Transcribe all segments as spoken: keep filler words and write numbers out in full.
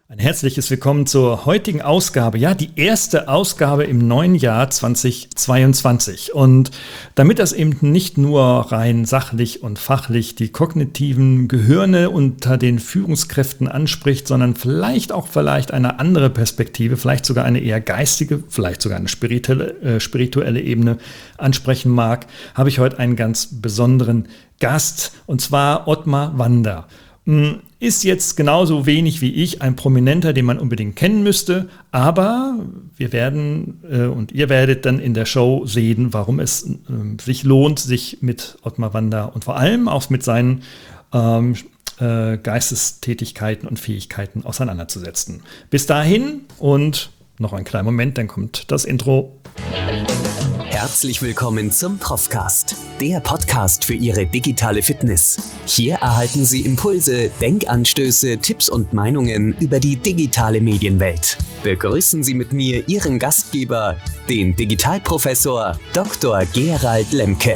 Ein herzliches Willkommen zur heutigen Ausgabe, ja, die erste Ausgabe im neuen Jahr zweitausendzweiundzwanzig. Und damit das eben nicht nur rein sachlich und fachlich die kognitiven Gehirne unter den Führungskräften anspricht, sondern vielleicht auch vielleicht eine andere Perspektive, vielleicht sogar eine eher geistige, vielleicht sogar eine spirituelle, äh, spirituelle Ebene ansprechen mag, habe ich heute einen ganz besonderen Gast, und zwar Ottmar Wander. Ist jetzt genauso wenig wie ich ein Prominenter, den man unbedingt kennen müsste, aber wir werden äh, und ihr werdet dann in der Show sehen, warum es äh, sich lohnt, sich mit Ottmar Wander und vor allem auch mit seinen ähm, äh, Geistestätigkeiten und Fähigkeiten auseinanderzusetzen. Bis dahin und noch einen kleinen Moment, dann kommt das Intro. Herzlich willkommen zum Profcast, der Podcast für Ihre digitale Fitness. Hier erhalten Sie Impulse, Denkanstöße, Tipps und Meinungen über die digitale Medienwelt. Begrüßen Sie mit mir Ihren Gastgeber, den Digitalprofessor Doktor Gerald Lemke.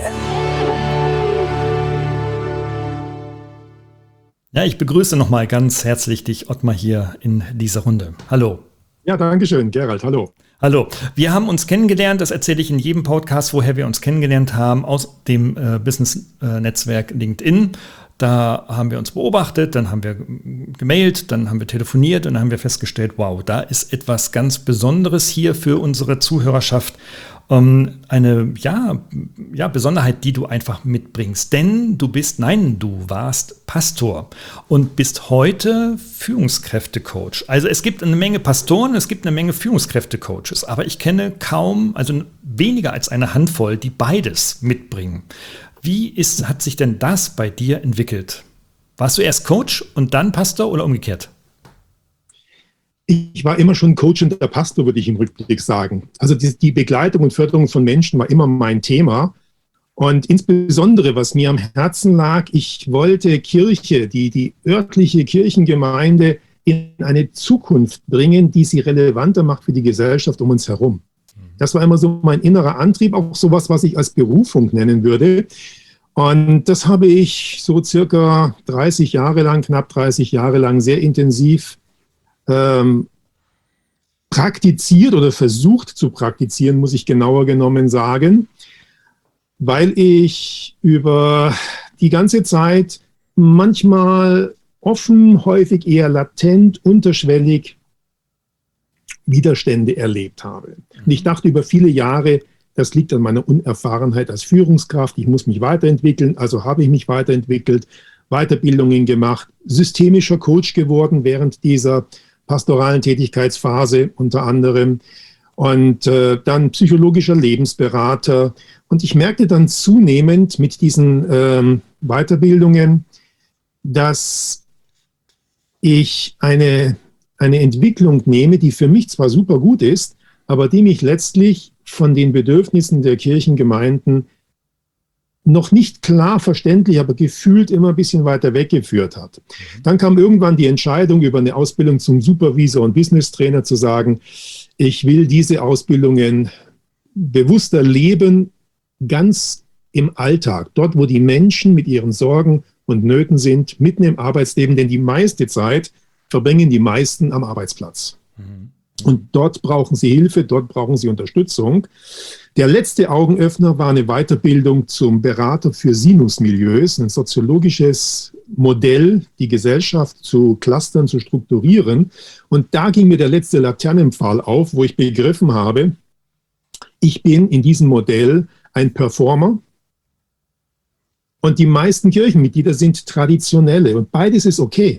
Ja, ich begrüße nochmal ganz herzlich dich, Ottmar, hier in dieser Runde. Hallo. Ja, danke schön, Gerald, hallo. Hallo, wir haben uns kennengelernt, das erzähle ich in jedem Podcast, woher wir uns kennengelernt haben, aus dem äh, Business-Netzwerk LinkedIn. Da haben wir uns beobachtet, dann haben wir gemailt, dann haben wir telefoniert und dann haben wir festgestellt, wow, da ist etwas ganz Besonderes hier für unsere Zuhörerschaft. Ähm, eine ja, ja, Besonderheit, die du einfach mitbringst. Denn du bist, nein, du warst Pastor und bist heute Führungskräftecoach. Also es gibt eine Menge Pastoren, es gibt eine Menge Führungskräftecoaches, aber ich kenne kaum, also weniger als eine Handvoll, die beides mitbringen. Wie ist, hat sich denn das bei dir entwickelt? Warst du erst Coach und dann Pastor oder umgekehrt? Ich war immer schon Coach und der Pastor, würde ich im Rückblick sagen. Also die, die Begleitung und Förderung von Menschen war immer mein Thema. Und insbesondere, was mir am Herzen lag, ich wollte Kirche, die, die örtliche Kirchengemeinde in eine Zukunft bringen, die sie relevanter macht für die Gesellschaft um uns herum. Das war immer so mein innerer Antrieb, auch sowas, was ich als Berufung nennen würde. Und das habe ich so circa dreißig Jahre lang, knapp dreißig Jahre lang sehr intensiv ähm, praktiziert oder versucht zu praktizieren, muss ich genauer genommen sagen, weil ich über die ganze Zeit manchmal offen, häufig eher latent, unterschwellig Widerstände erlebt habe. Und ich dachte über viele Jahre, das liegt an meiner Unerfahrenheit als Führungskraft, ich muss mich weiterentwickeln, also habe ich mich weiterentwickelt, Weiterbildungen gemacht, systemischer Coach geworden während dieser pastoralen Tätigkeitsphase unter anderem und äh, dann psychologischer Lebensberater. Und ich merkte dann zunehmend mit diesen ähm, Weiterbildungen, dass ich eine eine Entwicklung nehme, die für mich zwar super gut ist, aber die mich letztlich von den Bedürfnissen der Kirchengemeinden noch nicht klar verständlich, aber gefühlt immer ein bisschen weiter weggeführt hat. Dann kam irgendwann die Entscheidung über eine Ausbildung zum Supervisor und Business-Trainer zu sagen, ich will diese Ausbildungen bewusster leben, ganz im Alltag, dort, wo die Menschen mit ihren Sorgen und Nöten sind, mitten im Arbeitsleben, denn die meiste Zeit verbringen die meisten am Arbeitsplatz. Mhm. Und dort brauchen sie Hilfe, dort brauchen sie Unterstützung. Der letzte Augenöffner war eine Weiterbildung zum Berater für Sinusmilieus, ein soziologisches Modell, die Gesellschaft zu clustern, zu strukturieren. Und da ging mir der letzte Laternenpfahl auf, wo ich begriffen habe, ich bin in diesem Modell ein Performer und die meisten Kirchenmitglieder sind Traditionelle und beides ist okay.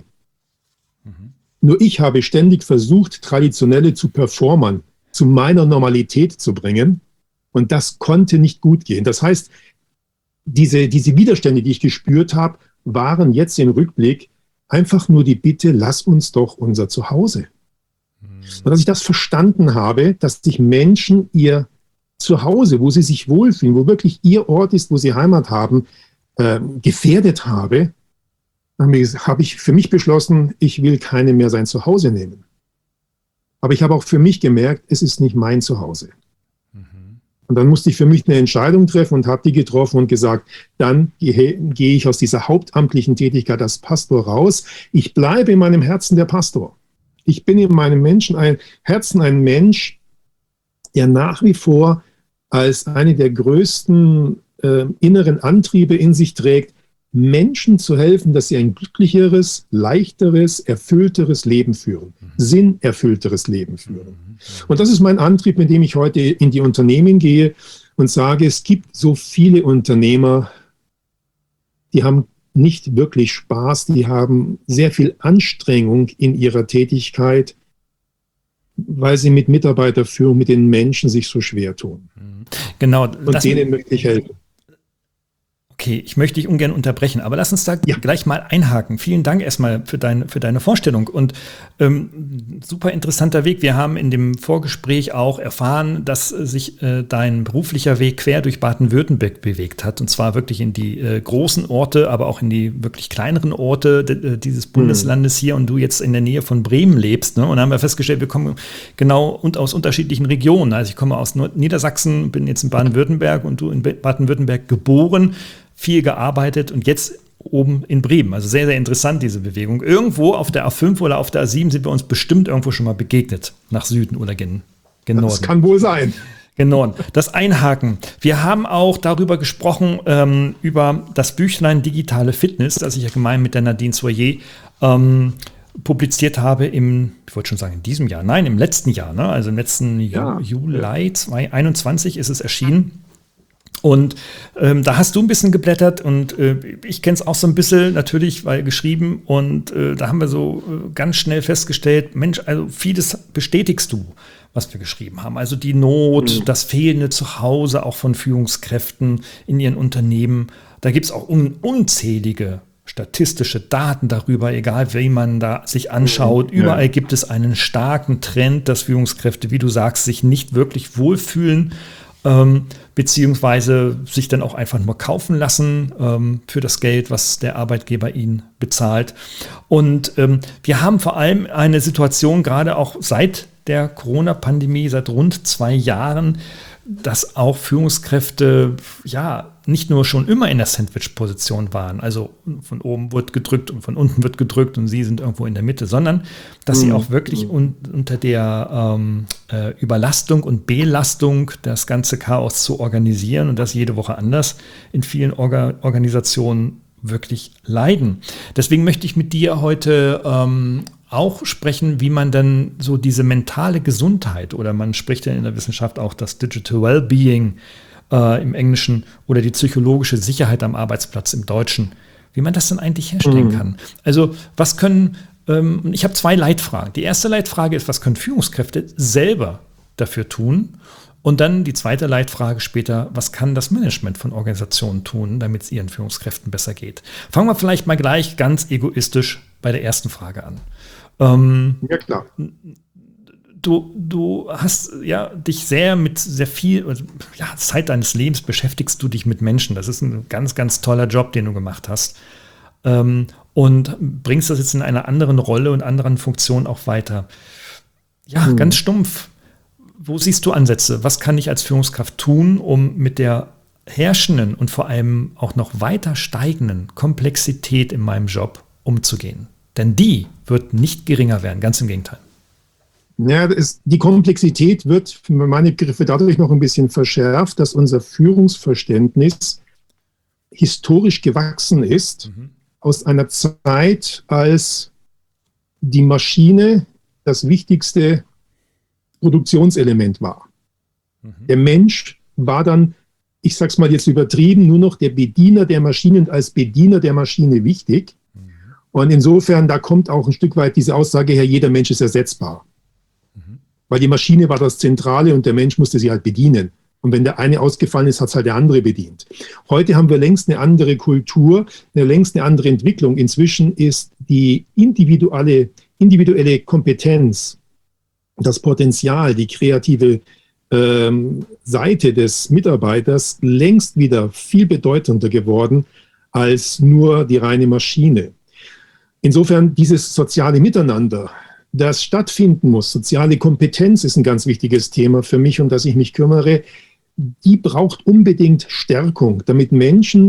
Nur ich habe ständig versucht, Traditionelle zu performern, zu meiner Normalität zu bringen. Und das konnte nicht gut gehen. Das heißt, diese, diese Widerstände, die ich gespürt habe, waren jetzt im Rückblick einfach nur die Bitte, lass uns doch unser Zuhause. Mhm. Und als ich das verstanden habe, dass sich Menschen ihr Zuhause, wo sie sich wohlfühlen, wo wirklich ihr Ort ist, wo sie Heimat haben, äh, gefährdet habe, habe ich für mich beschlossen, ich will keine mehr sein Zuhause nehmen. Aber ich habe auch für mich gemerkt, es ist nicht mein Zuhause. Mhm. Und dann musste ich für mich eine Entscheidung treffen und habe die getroffen und gesagt, dann gehe, gehe ich aus dieser hauptamtlichen Tätigkeit als Pastor raus. Ich bleibe in meinem Herzen der Pastor. Ich bin in meinem Menschen ein, Herzen ein Mensch, der nach wie vor als eine der größten äh, inneren Antriebe in sich trägt, Menschen zu helfen, dass sie ein glücklicheres, leichteres, erfüllteres Leben führen, mhm. sinnerfüllteres Leben führen. Mhm. Und das ist mein Antrieb, mit dem ich heute in die Unternehmen gehe und sage, es gibt so viele Unternehmer, die haben nicht wirklich Spaß, die haben sehr viel Anstrengung in ihrer Tätigkeit, weil sie mit Mitarbeiterführung, mit den Menschen sich so schwer tun. Genau. Und denen möchte ich helfen. Okay, ich möchte dich ungern unterbrechen, aber lass uns da ja. gleich mal einhaken. Vielen Dank erstmal für, dein, für deine Vorstellung und ähm, super interessanter Weg. Wir haben in dem Vorgespräch auch erfahren, dass sich äh, dein beruflicher Weg quer durch Baden-Württemberg bewegt hat und zwar wirklich in die äh, großen Orte, aber auch in die wirklich kleineren Orte de, dieses Bundeslandes hier und du jetzt in der Nähe von Bremen lebst. Ne? Und da haben wir festgestellt, wir kommen genau und aus unterschiedlichen Regionen. Also ich komme aus Niedersachsen, bin jetzt in Baden-Württemberg und du in Baden-Württemberg geboren, viel gearbeitet und jetzt oben in Bremen. Also sehr, sehr interessant, diese Bewegung. Irgendwo auf der A fünf oder auf der A sieben sind wir uns bestimmt irgendwo schon mal begegnet, nach Süden oder gen, gen Norden. Das kann wohl sein. Gen Norden. Das Einhaken. Wir haben auch darüber gesprochen, ähm, über das Büchlein Digitale Fitness, das ich ja gemeinsam mit der Nadine Soyer ähm, publiziert habe im, ich wollte schon sagen in diesem Jahr, nein, im letzten Jahr, ne? Also im letzten ja. Ju- Juli zweitausendeinundzwanzig ist es erschienen. Und ähm, da hast du ein bisschen geblättert und äh, ich kenne es auch so ein bisschen natürlich, weil geschrieben und äh, da haben wir so äh, ganz schnell festgestellt, Mensch, also vieles bestätigst du, was wir geschrieben haben. Also die Not, mhm. das fehlende Zuhause auch von Führungskräften in ihren Unternehmen. Da gibt es auch un- unzählige statistische Daten darüber, egal wie man da sich anschaut. Mhm. Überall ja. gibt es einen starken Trend, dass Führungskräfte, wie du sagst, sich nicht wirklich wohlfühlen, Ähm, beziehungsweise sich dann auch einfach nur kaufen lassen ähm, für das Geld, was der Arbeitgeber ihnen bezahlt. Und ähm, wir haben vor allem eine Situation, gerade auch seit der Corona-Pandemie, seit rund zwei Jahren, dass auch Führungskräfte ja nicht nur schon immer in der Sandwich-Position waren, also von oben wird gedrückt und von unten wird gedrückt und sie sind irgendwo in der Mitte, sondern dass mhm. sie auch wirklich un- unter der ähm, äh, Überlastung und Belastung das ganze Chaos zu organisieren und das jede Woche anders in vielen Orga- Organisationen wirklich leiden. Deswegen möchte ich mit dir heute ähm, auch sprechen, wie man dann so diese mentale Gesundheit oder man spricht ja in der Wissenschaft auch das Digital Wellbeing äh, im Englischen oder die psychologische Sicherheit am Arbeitsplatz im Deutschen, wie man das dann eigentlich herstellen mhm. kann. Also was können, ähm, ich habe zwei Leitfragen. Die erste Leitfrage ist, was können Führungskräfte selber dafür tun? Und dann die zweite Leitfrage später, was kann das Management von Organisationen tun, damit es ihren Führungskräften besser geht? Fangen wir vielleicht mal gleich ganz egoistisch bei der ersten Frage an. Ähm, ja, klar. Du, du hast ja dich sehr mit sehr viel, ja, Zeit deines Lebens beschäftigst du dich mit Menschen. Das ist ein ganz, ganz toller Job, den du gemacht hast. Ähm, und bringst das jetzt in einer anderen Rolle und anderen Funktion auch weiter. Ja, hm. ganz stumpf. Wo siehst du Ansätze? Was kann ich als Führungskraft tun, um mit der herrschenden und vor allem auch noch weiter steigenden Komplexität in meinem Job umzugehen? Denn die wird nicht geringer werden, ganz im Gegenteil. Ja, das ist, die Komplexität wird für meine Begriffe dadurch noch ein bisschen verschärft, dass unser Führungsverständnis historisch gewachsen ist, mhm. aus einer Zeit, als die Maschine das wichtigste Produktionselement war. Mhm. Der Mensch war dann, ich sag's mal jetzt übertrieben, nur noch der Bediener der Maschine und als Bediener der Maschine wichtig. Mhm. Und insofern, da kommt auch ein Stück weit diese Aussage her, jeder Mensch ist ersetzbar. Mhm. Weil die Maschine war das Zentrale und der Mensch musste sie halt bedienen. Und wenn der eine ausgefallen ist, hat es halt der andere bedient. Heute haben wir längst eine andere Kultur, eine längst eine andere Entwicklung. Inzwischen ist die individuelle, individuelle Kompetenz, das Potenzial, die kreative ähm, Seite des Mitarbeiters längst wieder viel bedeutender geworden als nur die reine Maschine. Insofern dieses soziale Miteinander, das stattfinden muss, soziale Kompetenz ist ein ganz wichtiges Thema für mich, um das ich mich kümmere, die braucht unbedingt Stärkung, damit Menschen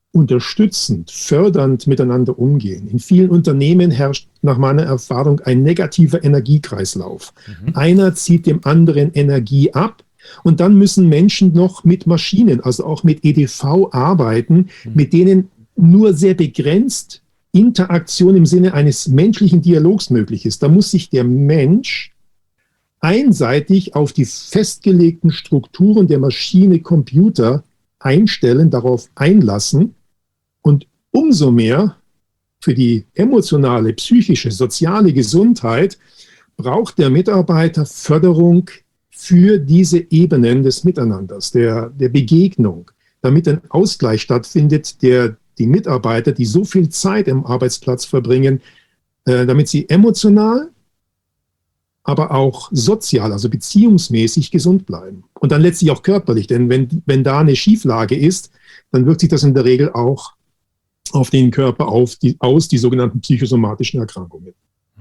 unterstützend, fördernd miteinander umgehen. In vielen Unternehmen herrscht nach meiner Erfahrung ein negativer Energiekreislauf. Mhm. Einer zieht dem anderen Energie ab und dann müssen Menschen noch mit Maschinen, also auch mit E D V arbeiten, mhm. mit denen nur sehr begrenzt Interaktion im Sinne eines menschlichen Dialogs möglich ist. Da muss sich der Mensch einseitig auf die festgelegten Strukturen der Maschine, Computer einstellen, darauf einlassen. Und umso mehr für die emotionale, psychische, soziale Gesundheit braucht der Mitarbeiter Förderung für diese Ebenen des Miteinanders, der, der Begegnung, damit ein Ausgleich stattfindet, der die Mitarbeiter, die so viel Zeit im Arbeitsplatz verbringen, äh, damit sie emotional, aber auch sozial, also beziehungsmäßig gesund bleiben. Und dann letztlich auch körperlich, denn wenn, wenn da eine Schieflage ist, dann wirkt sich das in der Regel auch auf den Körper auf, die, aus, die sogenannten psychosomatischen Erkrankungen.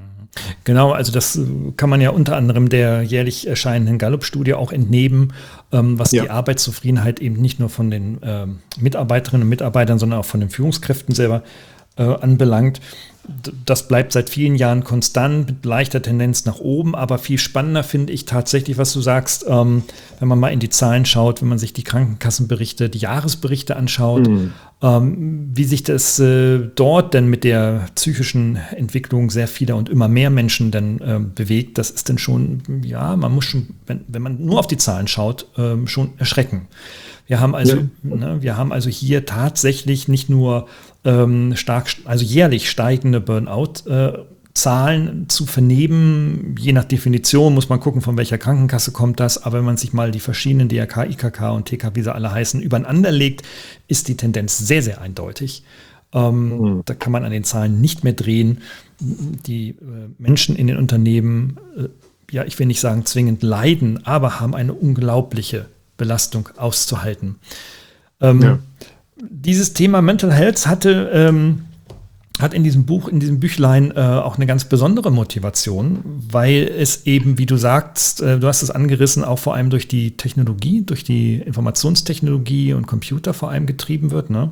Genau, also das kann man ja unter anderem der jährlich erscheinenden Gallup-Studie auch entnehmen, ähm, was ja. die Arbeitszufriedenheit eben nicht nur von den ähm, Mitarbeiterinnen und Mitarbeitern, sondern auch von den Führungskräften selber äh, anbelangt. Das bleibt seit vielen Jahren konstant mit leichter Tendenz nach oben, aber viel spannender finde ich tatsächlich, was du sagst, ähm, wenn man mal in die Zahlen schaut, wenn man sich die Krankenkassenberichte, die Jahresberichte anschaut, mhm. ähm, wie sich das äh, dort denn mit der psychischen Entwicklung sehr vieler und immer mehr Menschen dann äh, bewegt, das ist dann schon, ja, man muss schon, wenn, wenn man nur auf die Zahlen schaut, äh, schon erschrecken. Wir haben also, ja. ne, wir haben also hier tatsächlich nicht nur ähm, stark, also jährlich steigende Burnout-Zahlen äh, zu vernehmen. Je nach Definition muss man gucken, von welcher Krankenkasse kommt das. Aber wenn man sich mal die verschiedenen D R K, I K K und T K, wie sie alle heißen, übereinander legt, ist die Tendenz sehr, sehr eindeutig. Ähm, mhm. Da kann man an den Zahlen nicht mehr drehen. Die äh, Menschen in den Unternehmen, äh, ja, ich will nicht sagen zwingend leiden, aber haben eine unglaubliche Belastung auszuhalten. Ähm, ja. Dieses Thema Mental Health hatte, ähm, hat in diesem Buch, in diesem Büchlein äh, auch eine ganz besondere Motivation, weil es eben, wie du sagst, äh, du hast es angerissen, auch vor allem durch die Technologie, durch die Informationstechnologie und Computer vor allem getrieben wird. Ne?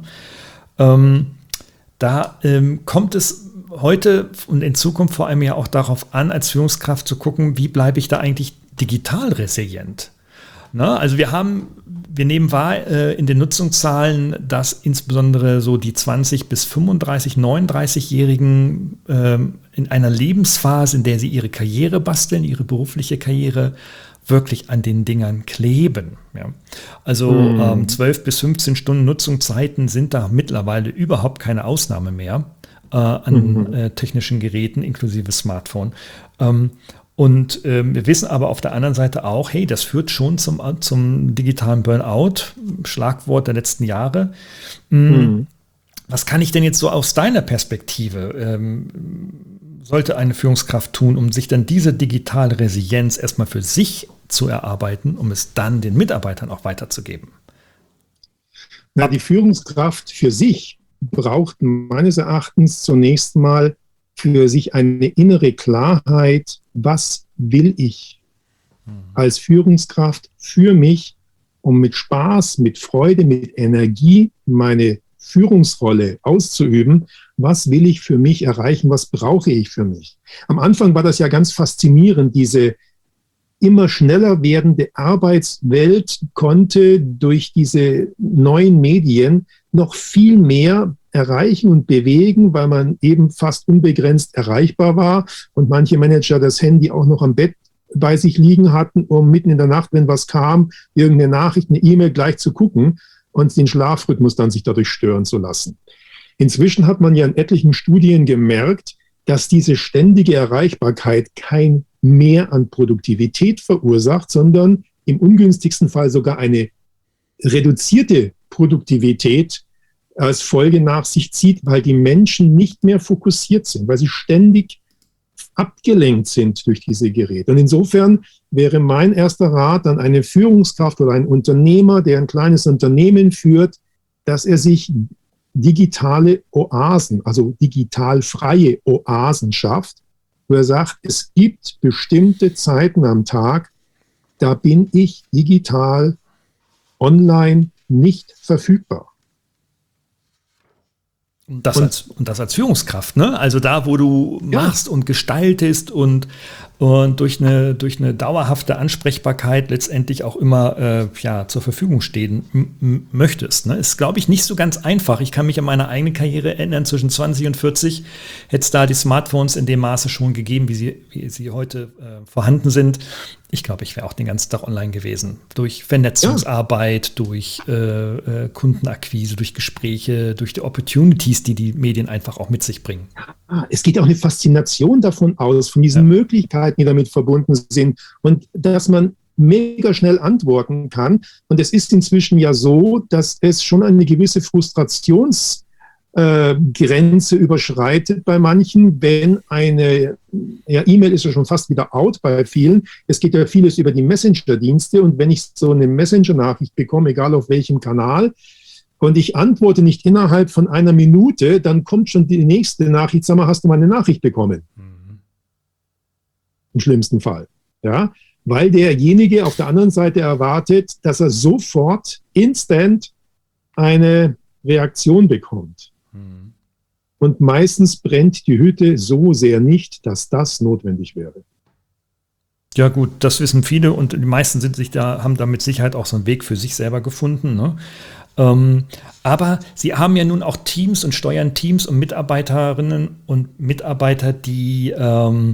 Ähm, da ähm, kommt es heute und in Zukunft vor allem ja auch darauf an, als Führungskraft zu gucken, wie bleibe ich da eigentlich digital resilient? Na, also wir haben, wir nehmen wahr äh, in den Nutzungszahlen, dass insbesondere so die zwanzig bis fünfunddreißig, neununddreißig-Jährigen äh, in einer Lebensphase, in der sie ihre Karriere basteln, ihre berufliche Karriere, wirklich an den Dingern kleben. Ja. Also mhm. ähm, zwölf bis fünfzehn Stunden Nutzungszeiten sind da mittlerweile überhaupt keine Ausnahme mehr äh, an mhm. äh, technischen Geräten inklusive Smartphone. Ähm, Und ähm, wir wissen aber auf der anderen Seite auch, hey, das führt schon zum, zum digitalen Burnout, Schlagwort der letzten Jahre. Mhm. Was kann ich denn jetzt so aus deiner Perspektive, ähm, sollte eine Führungskraft tun, um sich dann diese digitale Resilienz erstmal für sich zu erarbeiten, um es dann den Mitarbeitern auch weiterzugeben? Na, die Führungskraft für sich braucht meines Erachtens zunächst mal für sich eine innere Klarheit, was will ich als Führungskraft für mich, um mit Spaß, mit Freude, mit Energie meine Führungsrolle auszuüben. Was will ich für mich erreichen? Was brauche ich für mich? Am Anfang war das ja ganz faszinierend, diese immer schneller werdende Arbeitswelt konnte durch diese neuen Medien noch viel mehr erreichen und bewegen, weil man eben fast unbegrenzt erreichbar war und manche Manager das Handy auch noch am Bett bei sich liegen hatten, um mitten in der Nacht, wenn was kam, irgendeine Nachricht, eine E-Mail gleich zu gucken und den Schlafrhythmus dann sich dadurch stören zu lassen. Inzwischen hat man ja in etlichen Studien gemerkt, dass diese ständige Erreichbarkeit kein Mehr an Produktivität verursacht, sondern im ungünstigsten Fall sogar eine reduzierte Produktivität als Folge nach sich zieht, weil die Menschen nicht mehr fokussiert sind, weil sie ständig abgelenkt sind durch diese Geräte. Und insofern wäre mein erster Rat an eine Führungskraft oder einen Unternehmer, der ein kleines Unternehmen führt, dass er sich digitale Oasen, also digital freie Oasen schafft, wo er sagt, es gibt bestimmte Zeiten am Tag, da bin ich digital online nicht verfügbar. Und das, und, als, und das als Führungskraft, ne? Also da, wo du ja. machst und gestaltest und, und durch eine, durch eine dauerhafte Ansprechbarkeit letztendlich auch immer äh, ja, zur Verfügung stehen m- m- möchtest. Ne? Ist, glaube ich, nicht so ganz einfach. Ich kann mich an meine eigene Karriere erinnern, zwischen zwanzig und vierzig hätte es da die Smartphones in dem Maße schon gegeben, wie sie, wie sie heute äh, vorhanden sind. Ich glaube, ich wäre auch den ganzen Tag online gewesen. Durch Vernetzungsarbeit, ja. durch äh, äh, Kundenakquise, durch Gespräche, durch die Opportunities, die die Medien einfach auch mit sich bringen. Ah, es geht auch eine Faszination davon aus, von diesen ja. Möglichkeiten, die damit verbunden sind und dass man mega schnell antworten kann. Und es ist inzwischen ja so, dass es schon eine gewisse Frustrations- Grenze überschreitet bei manchen, wenn eine, ja, E-Mail ist ja schon fast wieder out bei vielen. Es geht ja vieles über die Messenger-Dienste und wenn ich so eine Messenger-Nachricht bekomme, egal auf welchem Kanal, und ich antworte nicht innerhalb von einer Minute, dann kommt schon die nächste Nachricht, sag mal, hast du meine Nachricht bekommen? Mhm. Im schlimmsten Fall. Ja, weil derjenige auf der anderen Seite erwartet, dass er sofort instant eine Reaktion bekommt. Und meistens brennt die Hütte so sehr nicht, dass das notwendig wäre. Ja gut, das wissen viele und die meisten sind sich da, haben da mit Sicherheit auch so einen Weg für sich selber gefunden. Ne? Ähm, aber sie haben ja nun auch Teams und steuern Teams und Mitarbeiterinnen und Mitarbeiter, die ähm,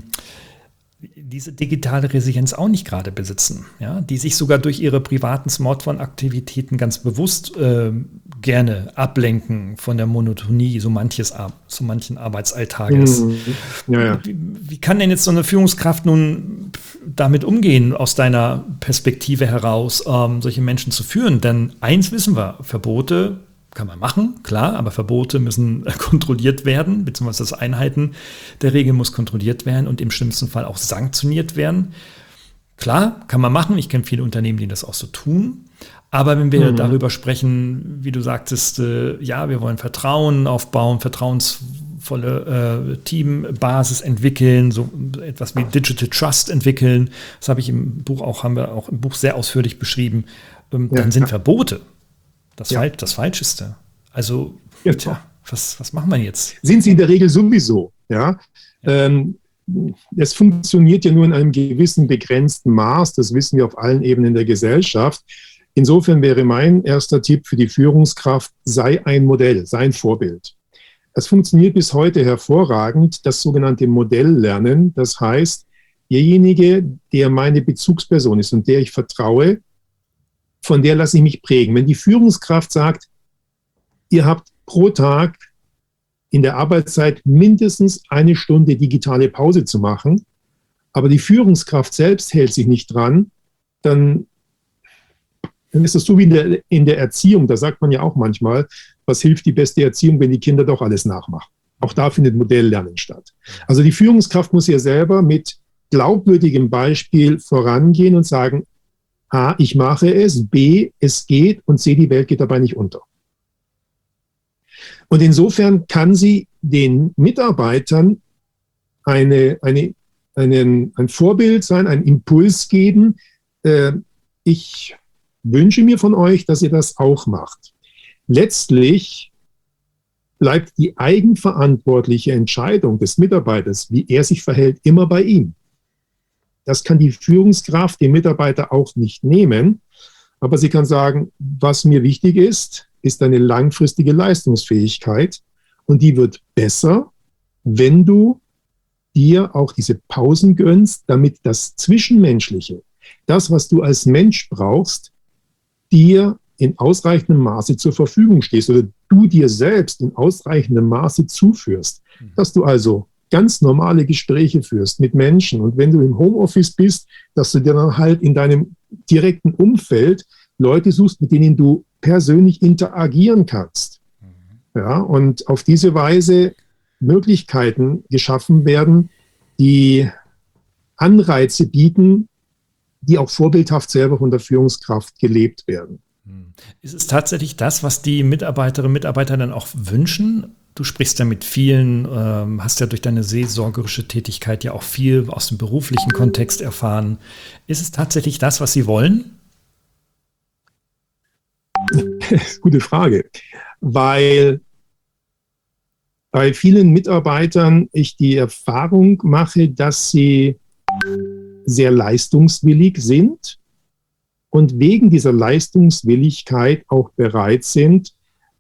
diese digitale Resilienz auch nicht gerade besitzen, ja, die sich sogar durch ihre privaten Smartphone-Aktivitäten ganz bewusst äh, gerne ablenken von der Monotonie so manches, so manchen Arbeitsalltages. Mhm. Ja, ja. Wie, wie kann denn jetzt so eine Führungskraft nun damit umgehen, aus deiner Perspektive heraus, ähm, solche Menschen zu führen? Denn eins wissen wir, Verbote kann man machen, klar, aber Verbote müssen kontrolliert werden, beziehungsweise das Einhalten der Regeln muss kontrolliert werden und im schlimmsten Fall auch sanktioniert werden. Klar, kann man machen. Ich kenne viele Unternehmen, die das auch so tun. Aber wenn wir mhm. darüber sprechen, wie du sagtest, äh, ja, wir wollen Vertrauen aufbauen, vertrauensvolle äh, Teambasis entwickeln, so etwas wie Digital Trust entwickeln. Das habe ich im Buch auch, haben wir auch im Buch sehr ausführlich beschrieben. Ähm, ja, dann sind ja. Verbote Das, ja. Fal- das Falscheste. Also, ja. tja, was, was machen wir jetzt? Sind sie in der Regel sowieso, ja. ja. Ähm, es funktioniert ja nur in einem gewissen begrenzten Maß, das wissen wir auf allen Ebenen der Gesellschaft. Insofern wäre mein erster Tipp für die Führungskraft, sei ein Modell, sei ein Vorbild. Es funktioniert bis heute hervorragend, das sogenannte Modelllernen. Das heißt, derjenige, der meine Bezugsperson ist und der ich vertraue, von der lasse ich mich prägen. Wenn die Führungskraft sagt, ihr habt pro Tag in der Arbeitszeit mindestens eine Stunde digitale Pause zu machen, aber die Führungskraft selbst hält sich nicht dran, dann, dann ist das so wie in der, in der Erziehung. Da sagt man ja auch manchmal, was hilft die beste Erziehung, wenn die Kinder doch alles nachmachen. Auch da findet Modelllernen statt. Also die Führungskraft muss ja selber mit glaubwürdigem Beispiel vorangehen und sagen, A, ich mache es, B, es geht und C, die Welt geht dabei nicht unter. Und insofern kann sie den Mitarbeitern eine, eine, einen, ein Vorbild sein, einen Impuls geben. Äh, ich wünsche mir von euch, dass ihr das auch macht. Letztlich bleibt die eigenverantwortliche Entscheidung des Mitarbeiters, wie er sich verhält, immer bei ihm. Das kann die Führungskraft dem Mitarbeiter auch nicht nehmen, aber sie kann sagen, was mir wichtig ist, ist eine langfristige Leistungsfähigkeit und die wird besser, wenn du dir auch diese Pausen gönnst, damit das Zwischenmenschliche, das, was du als Mensch brauchst, dir in ausreichendem Maße zur Verfügung stehst oder du dir selbst in ausreichendem Maße zuführst, dass du also ganz normale Gespräche führst mit Menschen und wenn du im Homeoffice bist, dass du dir dann halt in deinem direkten Umfeld Leute suchst, mit denen du persönlich interagieren kannst. Ja, und auf diese Weise Möglichkeiten geschaffen werden, die Anreize bieten, die auch vorbildhaft selber von der Führungskraft gelebt werden. Ist es tatsächlich das, was die Mitarbeiterinnen und Mitarbeiter dann auch wünschen? Du sprichst ja mit vielen, ähm, hast ja durch deine seelsorgerische Tätigkeit ja auch viel aus dem beruflichen Kontext erfahren. Ist es tatsächlich das, was sie wollen? Gute Frage, weil bei vielen Mitarbeitern ich die Erfahrung mache, dass sie sehr leistungswillig sind und wegen dieser Leistungswilligkeit auch bereit sind,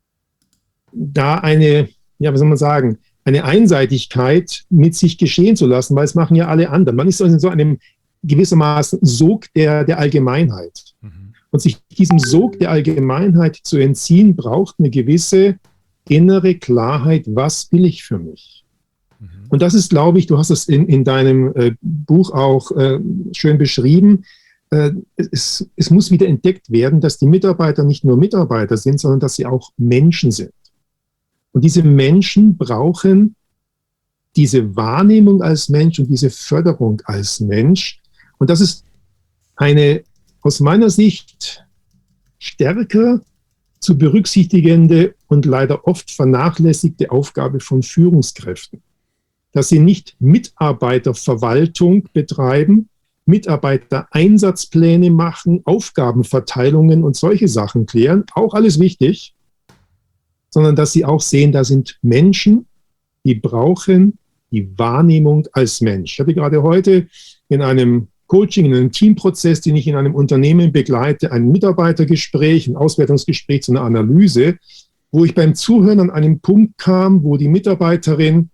da eine, ja, was soll man sagen, eine Einseitigkeit mit sich geschehen zu lassen, weil es machen ja alle anderen. Man ist in so einem gewissermaßen Sog der, der Allgemeinheit. Mhm. Und sich diesem Sog der Allgemeinheit zu entziehen, braucht eine gewisse innere Klarheit, was will ich für mich? Mhm. Und das ist, glaube ich, du hast es in, in deinem äh, Buch auch äh, schön beschrieben, äh, es, es muss wieder entdeckt werden, dass die Mitarbeiter nicht nur Mitarbeiter sind, sondern dass sie auch Menschen sind. Und diese Menschen brauchen diese Wahrnehmung als Mensch und diese Förderung als Mensch. Und das ist eine aus meiner Sicht stärker zu berücksichtigende und leider oft vernachlässigte Aufgabe von Führungskräften. Dass sie nicht Mitarbeiterverwaltung betreiben, Mitarbeitereinsatzpläne machen, Aufgabenverteilungen und solche Sachen klären, auch alles wichtig, sondern dass sie auch sehen, da sind Menschen, die brauchen die Wahrnehmung als Mensch. Ich hatte gerade heute in einem Coaching, in einem Teamprozess, den ich in einem Unternehmen begleite, ein Mitarbeitergespräch, ein Auswertungsgespräch zu einer Analyse, wo ich beim Zuhören an einen Punkt kam, wo die Mitarbeiterin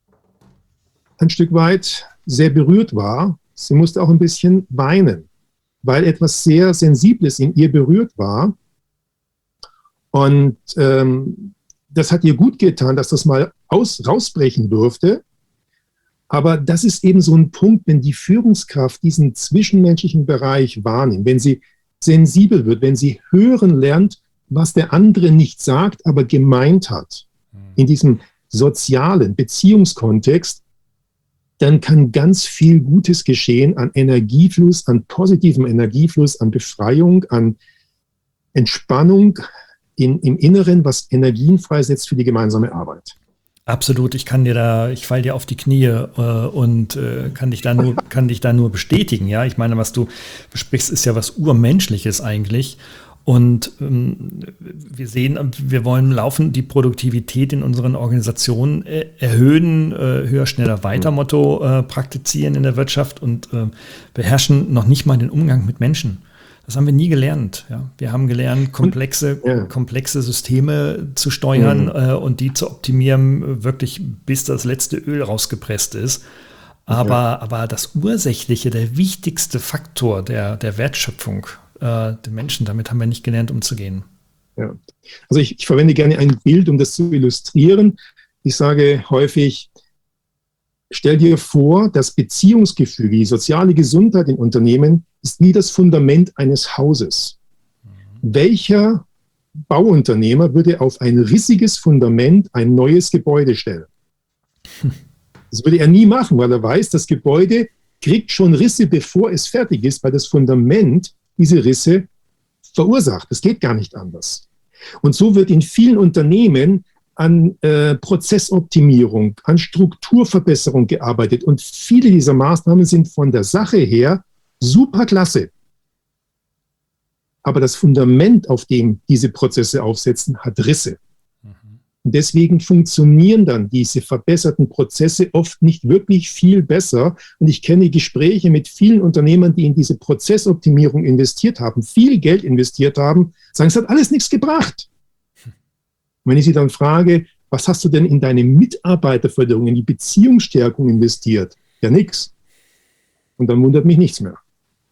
ein Stück weit sehr berührt war. Sie musste auch ein bisschen weinen, weil etwas sehr Sensibles in ihr berührt war. Und ähm, das hat ihr gut getan, dass das mal aus, rausbrechen durfte. Aber das ist eben so ein Punkt, wenn die Führungskraft diesen zwischenmenschlichen Bereich wahrnimmt, wenn sie sensibel wird, wenn sie hören lernt, was der andere nicht sagt, aber gemeint hat, in diesem sozialen Beziehungskontext, dann kann ganz viel Gutes geschehen an Energiefluss, an positivem Energiefluss, an Befreiung, an Entspannung in, im Inneren, was Energien freisetzt für die gemeinsame Arbeit. Absolut, ich kann dir da, ich falle dir auf die Knie äh, und äh, kann dich da nur, kann dich da nur bestätigen. Ja, ich meine, was du besprichst, ist ja was Urmenschliches eigentlich. Und ähm, wir sehen, wir wollen laufend die Produktivität in unseren Organisationen äh, erhöhen, äh, höher, schneller, weiter Motto äh, praktizieren in der Wirtschaft und äh, beherrschen noch nicht mal den Umgang mit Menschen. Das haben wir nie gelernt. Ja. Wir haben gelernt, komplexe, ja. komplexe Systeme zu steuern mhm. äh, und die zu optimieren, wirklich bis das letzte Öl rausgepresst ist. Aber, ja. aber das Ursächliche, der wichtigste Faktor der, der Wertschöpfung äh, der Menschen, damit haben wir nicht gelernt, umzugehen. Ja. Also ich, ich verwende gerne ein Bild, um das zu illustrieren. Ich sage häufig, stell dir vor, das Beziehungsgefüge, die soziale Gesundheit in Unternehmen ist wie das Fundament eines Hauses. Mhm. Welcher Bauunternehmer würde auf ein rissiges Fundament ein neues Gebäude stellen? Hm. Das würde er nie machen, weil er weiß, das Gebäude kriegt schon Risse, bevor es fertig ist, weil das Fundament diese Risse verursacht. Das geht gar nicht anders. Und so wird in vielen Unternehmen an äh, Prozessoptimierung, an Strukturverbesserung gearbeitet. Und viele dieser Maßnahmen sind von der Sache her super klasse. Aber das Fundament, auf dem diese Prozesse aufsetzen, hat Risse. Mhm. Und deswegen funktionieren dann diese verbesserten Prozesse oft nicht wirklich viel besser. Und ich kenne Gespräche mit vielen Unternehmern, die in diese Prozessoptimierung investiert haben, viel Geld investiert haben, sagen, es hat alles nichts gebracht. Wenn ich Sie dann frage, was hast du denn in deine Mitarbeiterförderung, in die Beziehungsstärkung investiert? Ja, nix. Und dann wundert mich nichts mehr.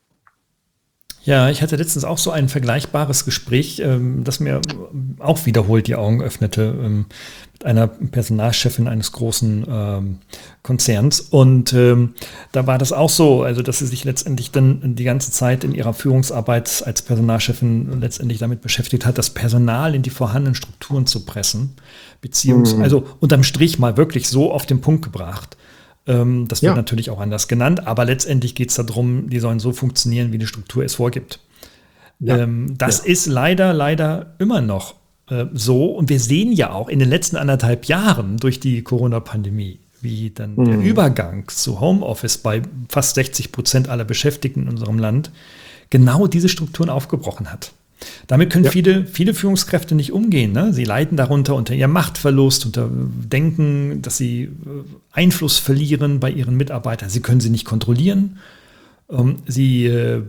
Ja, ich hatte letztens auch so ein vergleichbares Gespräch, ähm, das mir auch wiederholt die Augen öffnete, ähm, mit einer Personalchefin eines großen ähm, Konzerns. Und ähm, da war das auch so, also dass sie sich letztendlich dann die ganze Zeit in ihrer Führungsarbeit als Personalchefin letztendlich damit beschäftigt hat, das Personal in die vorhandenen Strukturen zu pressen. Beziehungs- mhm. Also unterm Strich mal wirklich so auf den Punkt gebracht. Das wird ja natürlich auch anders genannt, aber letztendlich geht es darum, die sollen so funktionieren, wie die Struktur es vorgibt. Ja. Ähm, das ja. ist leider, leider immer noch äh, so. Und wir sehen ja auch in den letzten anderthalb Jahren durch die Corona-Pandemie, wie dann mhm. der Übergang zu Homeoffice bei fast sechzig Prozent aller Beschäftigten in unserem Land genau diese Strukturen aufgebrochen hat. Damit können Ja. viele, viele Führungskräfte nicht umgehen. Ne? Sie leiden darunter unter ihrem Machtverlust, unter Denken, dass sie äh, Einfluss verlieren bei ihren Mitarbeitern. Sie können sie nicht kontrollieren. Ähm, sie, äh,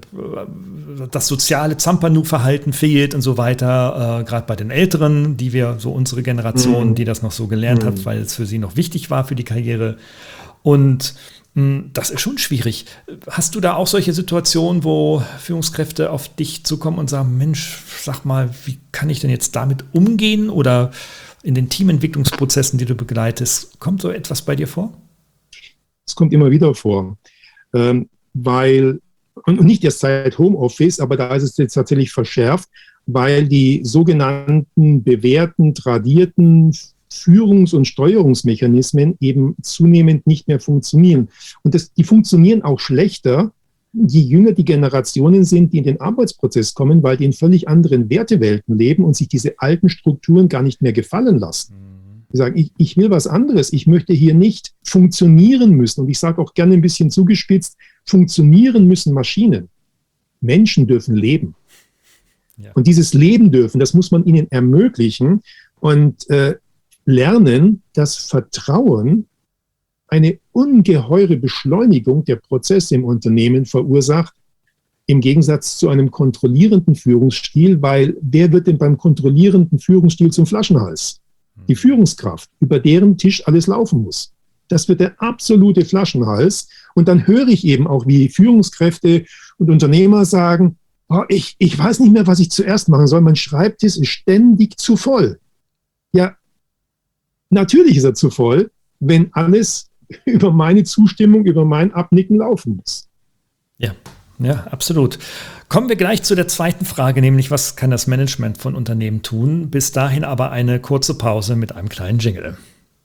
das soziale Zampanu-Verhalten fehlt und so weiter. Äh, Gerade bei den Älteren, die wir, so unsere Generation, Mhm. die das noch so gelernt Mhm. hat, weil es für sie noch wichtig war für die Karriere. Und das ist schon schwierig. Hast du da auch solche Situationen, wo Führungskräfte auf dich zukommen und sagen, Mensch, sag mal, wie kann ich denn jetzt damit umgehen? Oder in den Teamentwicklungsprozessen, die du begleitest, kommt so etwas bei dir vor? Es kommt immer wieder vor, ähm, weil, und nicht erst seit Homeoffice, aber da ist es jetzt tatsächlich verschärft, weil die sogenannten bewährten, tradierten Führungs- und Steuerungsmechanismen eben zunehmend nicht mehr funktionieren. Und das, die funktionieren auch schlechter, je jünger die Generationen sind, die in den Arbeitsprozess kommen, weil die in völlig anderen Wertewelten leben und sich diese alten Strukturen gar nicht mehr gefallen lassen. Die sagen, ich, ich will was anderes, ich möchte hier nicht funktionieren müssen. Und ich sage auch gerne ein bisschen zugespitzt, funktionieren müssen Maschinen. Menschen dürfen leben. Ja. Und dieses Leben dürfen, das muss man ihnen ermöglichen. Und äh, lernen, dass Vertrauen eine ungeheure Beschleunigung der Prozesse im Unternehmen verursacht, im Gegensatz zu einem kontrollierenden Führungsstil, weil wer wird denn beim kontrollierenden Führungsstil zum Flaschenhals? Die Führungskraft, über deren Tisch alles laufen muss. Das wird der absolute Flaschenhals. Und dann höre ich eben auch, wie Führungskräfte und Unternehmer sagen, oh, ich, ich weiß nicht mehr, was ich zuerst machen soll. Mein Schreibtisch ist ständig zu voll. Ja, natürlich ist er zu voll, wenn alles über meine Zustimmung, über mein Abnicken laufen muss. Ja, ja, absolut. Kommen wir gleich zu der zweiten Frage, nämlich was kann das Management von Unternehmen tun? Bis dahin aber eine kurze Pause mit einem kleinen Jingle.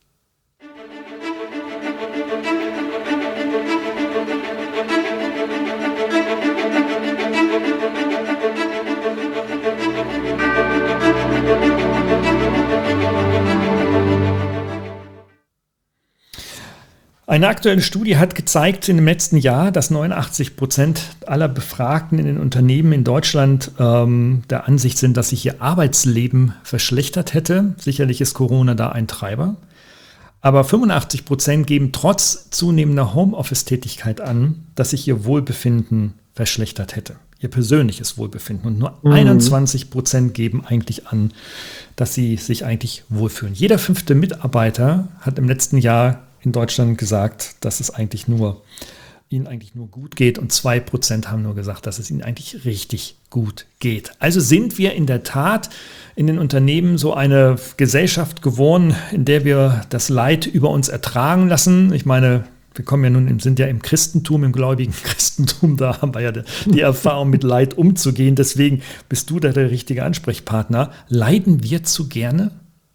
Eine aktuelle Studie hat gezeigt in dem letzten Jahr, dass neunundachtzig Prozent aller Befragten in den Unternehmen in Deutschland ähm, der Ansicht sind, dass sich ihr Arbeitsleben verschlechtert hätte. Sicherlich ist Corona da ein Treiber. Aber fünfundachtzig Prozent geben trotz zunehmender Homeoffice-Tätigkeit an, dass sich ihr Wohlbefinden verschlechtert hätte. Ihr persönliches Wohlbefinden. Und nur mhm. einundzwanzig Prozent geben eigentlich an, dass sie sich eigentlich wohlfühlen. Jeder fünfte Mitarbeiter hat im letzten Jahr in Deutschland gesagt, dass es eigentlich nur, ihnen eigentlich nur gut geht, und zwei Prozent haben nur gesagt, dass es ihnen eigentlich richtig gut geht. Also sind wir in der Tat in den Unternehmen so eine Gesellschaft geworden, in der wir das Leid über uns ertragen lassen. Ich meine, wir kommen ja nun, sind ja im Christentum, im gläubigen Christentum, da haben wir ja die Erfahrung, mit Leid umzugehen. Deswegen bist du da der richtige Ansprechpartner. Leiden wir zu gerne?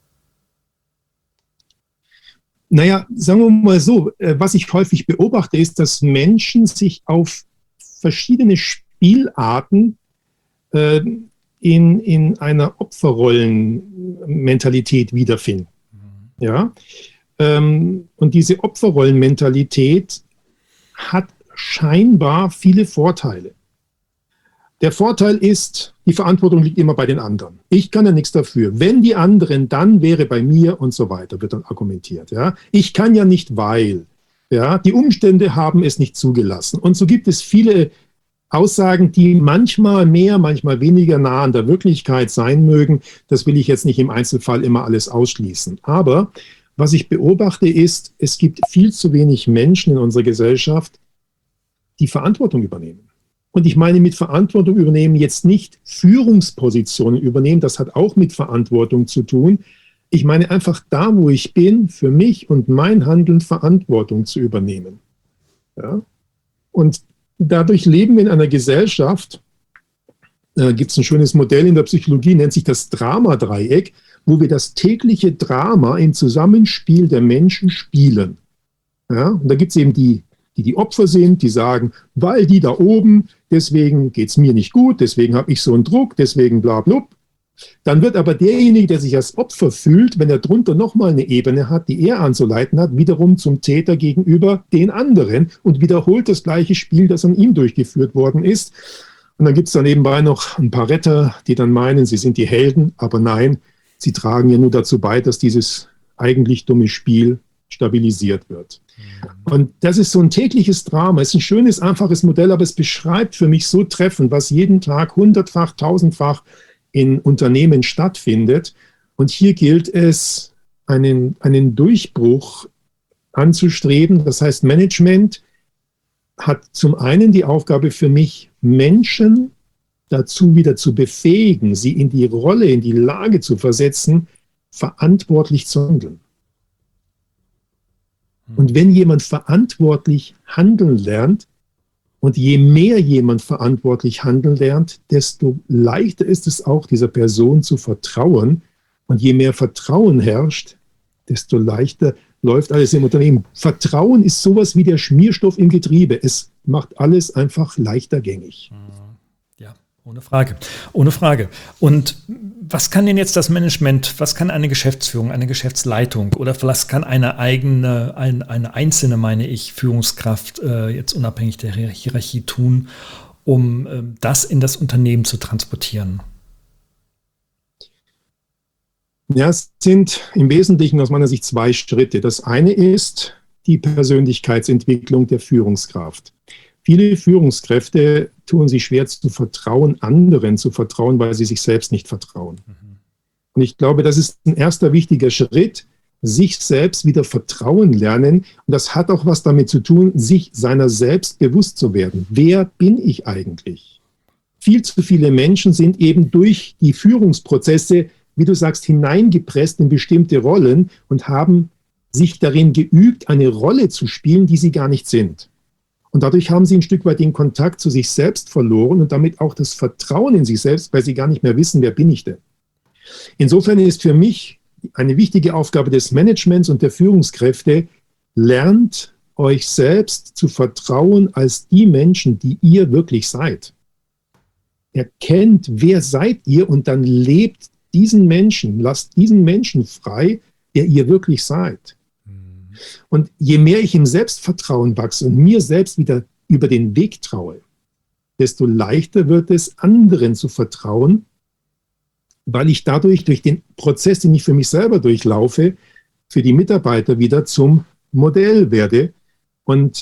Naja, sagen wir mal so, was ich häufig beobachte, ist, dass Menschen sich auf verschiedene Spielarten äh, in, in einer Opferrollenmentalität wiederfinden. Mhm. Ja? Ähm, und diese Opferrollenmentalität hat scheinbar viele Vorteile. Der Vorteil ist, die Verantwortung liegt immer bei den anderen. Ich kann ja nichts dafür. Wenn die anderen, dann wäre bei mir und so weiter, wird dann argumentiert. Ja? Ich kann ja nicht, weil. Ja? Die Umstände haben es nicht zugelassen. Und so gibt es viele Aussagen, die manchmal mehr, manchmal weniger nah an der Wirklichkeit sein mögen. Das will ich jetzt nicht im Einzelfall immer alles ausschließen. Aber was ich beobachte ist, es gibt viel zu wenig Menschen in unserer Gesellschaft, die Verantwortung übernehmen. Und ich meine mit Verantwortung übernehmen jetzt nicht Führungspositionen übernehmen, das hat auch mit Verantwortung zu tun. Ich meine einfach da, wo ich bin, für mich und mein Handeln Verantwortung zu übernehmen. Ja? Und dadurch leben wir in einer Gesellschaft, da gibt es ein schönes Modell in der Psychologie, nennt sich das Dramadreieck, wo wir das tägliche Drama im Zusammenspiel der Menschen spielen. Ja? Und da gibt es eben die die die Opfer sind, die sagen, weil die da oben, deswegen geht es mir nicht gut, deswegen habe ich so einen Druck, deswegen bla bla. Dann wird aber derjenige, der sich als Opfer fühlt, wenn er drunter nochmal eine Ebene hat, die er anzuleiten hat, wiederum zum Täter gegenüber den anderen und wiederholt das gleiche Spiel, das an ihm durchgeführt worden ist. Und dann gibt es da nebenbei noch ein paar Retter, die dann meinen, sie sind die Helden, aber nein, sie tragen ja nur dazu bei, dass dieses eigentlich dumme Spiel stabilisiert wird. Mhm. Und das ist so ein tägliches Drama. Es ist ein schönes, einfaches Modell, aber es beschreibt für mich so treffend, was jeden Tag hundertfach, tausendfach in Unternehmen stattfindet. Und hier gilt es, einen, einen Durchbruch anzustreben. Das heißt, Management hat zum einen die Aufgabe für mich, Menschen dazu wieder zu befähigen, sie in die Rolle, in die Lage zu versetzen, verantwortlich zu handeln. Und wenn jemand verantwortlich handeln lernt, und je mehr jemand verantwortlich handeln lernt, desto leichter ist es auch, dieser Person zu vertrauen. Und je mehr Vertrauen herrscht, desto leichter läuft alles im Unternehmen. Vertrauen ist sowas wie der Schmierstoff im Getriebe. Es macht alles einfach leichter gängig. Ja, ohne Frage. Ohne Frage. Und was kann denn jetzt das Management, was kann eine Geschäftsführung, eine Geschäftsleitung oder was kann eine eigene, ein, eine einzelne, meine ich, Führungskraft äh, jetzt unabhängig der Hierarchie tun, um äh, das in das Unternehmen zu transportieren? Ja, es sind im Wesentlichen aus meiner Sicht zwei Schritte. Das eine ist die Persönlichkeitsentwicklung der Führungskraft. Viele Führungskräfte tun sich schwer zu vertrauen, anderen zu vertrauen, weil sie sich selbst nicht vertrauen. Mhm. Und ich glaube, das ist ein erster wichtiger Schritt, sich selbst wieder vertrauen lernen. Und das hat auch was damit zu tun, sich seiner selbst bewusst zu werden. Wer bin ich eigentlich? Viel zu viele Menschen sind eben durch die Führungsprozesse, wie du sagst, hineingepresst in bestimmte Rollen und haben sich darin geübt, eine Rolle zu spielen, die sie gar nicht sind. Und dadurch haben sie ein Stück weit den Kontakt zu sich selbst verloren und damit auch das Vertrauen in sich selbst, weil sie gar nicht mehr wissen, wer bin ich denn. Insofern ist für mich eine wichtige Aufgabe des Managements und der Führungskräfte, lernt euch selbst zu vertrauen als die Menschen, die ihr wirklich seid. Erkennt, wer seid ihr und dann lebt diesen Menschen, lasst diesen Menschen frei, der ihr wirklich seid. Mhm. Und je mehr ich im Selbstvertrauen wachse und mir selbst wieder über den Weg traue, desto leichter wird es, anderen zu vertrauen, weil ich dadurch durch den Prozess, den ich für mich selber durchlaufe, für die Mitarbeiter wieder zum Modell werde. Und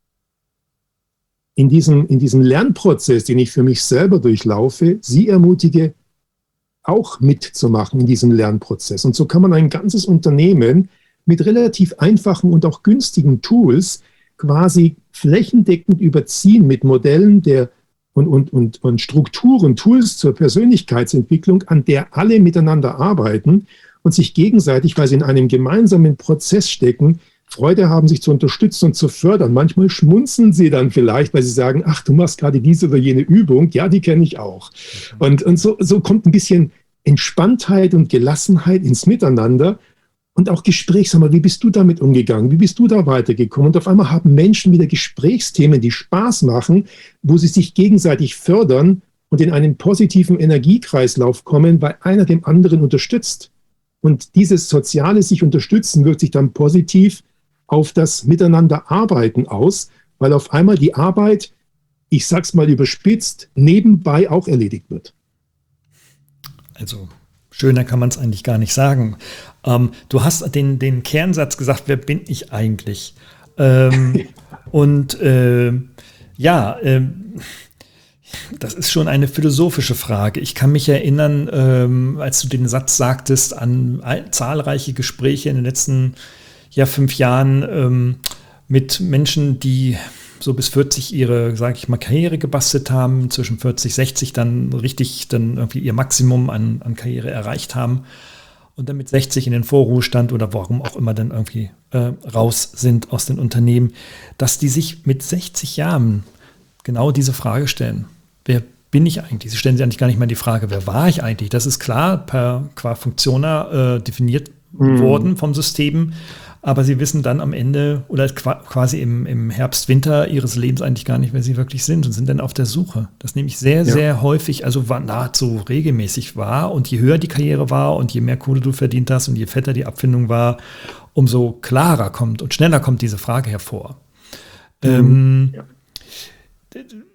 in diesem, in diesem Lernprozess, den ich für mich selber durchlaufe, sie ermutige, auch mitzumachen in diesem Lernprozess. Und so kann man ein ganzes Unternehmen mit relativ einfachen und auch günstigen Tools quasi flächendeckend überziehen mit Modellen der und, und, und, und Strukturen, Tools zur Persönlichkeitsentwicklung, an der alle miteinander arbeiten und sich gegenseitig, weil sie in einem gemeinsamen Prozess stecken, Freude haben, sich zu unterstützen und zu fördern. Manchmal schmunzeln sie dann vielleicht, weil sie sagen, ach, du machst gerade diese oder jene Übung. Ja, die kenne ich auch. Mhm. Und, und so, so kommt ein bisschen Entspanntheit und Gelassenheit ins Miteinander und auch Gespräch. Sag mal, wie bist du damit umgegangen? Wie bist du da weitergekommen? Und auf einmal haben Menschen wieder Gesprächsthemen, die Spaß machen, wo sie sich gegenseitig fördern und in einen positiven Energiekreislauf kommen, weil einer dem anderen unterstützt. Und dieses soziale sich unterstützen wirkt sich dann positiv auf das Miteinanderarbeiten aus, weil auf einmal die Arbeit, ich sag's mal überspitzt, nebenbei auch erledigt wird. Also schöner kann man es eigentlich gar nicht sagen. Ähm, du hast den, den Kernsatz gesagt, wer bin ich eigentlich? Ähm, und äh, ja, äh, das ist schon eine philosophische Frage. Ich kann mich erinnern, ähm, als du den Satz sagtest, an zahlreiche Gespräche in den letzten ja, fünf Jahren ähm, mit Menschen, die so bis vierzig ihre, sage ich mal, Karriere gebastelt haben, zwischen vierzig, sechzig dann richtig dann irgendwie ihr Maximum an, an Karriere erreicht haben und dann mit sechzig in den Vorruhestand oder warum auch immer dann irgendwie äh, raus sind aus den Unternehmen, dass die sich mit sechzig Jahren genau diese Frage stellen. Wer bin ich eigentlich? Sie stellen sich eigentlich gar nicht mal die Frage, wer war ich eigentlich? Das ist klar, per qua Functiona äh, definiert mhm. worden vom System, aber sie wissen dann am Ende oder quasi im, im Herbst, Winter ihres Lebens eigentlich gar nicht, wer sie wirklich sind und sind dann auf der Suche. Das nehme ich sehr, ja. sehr häufig, also nahezu regelmäßig wahr. Und je höher die Karriere war und je mehr Kohle du verdient hast und je fetter die Abfindung war, umso klarer kommt und schneller kommt diese Frage hervor. Mhm. Ähm, ja.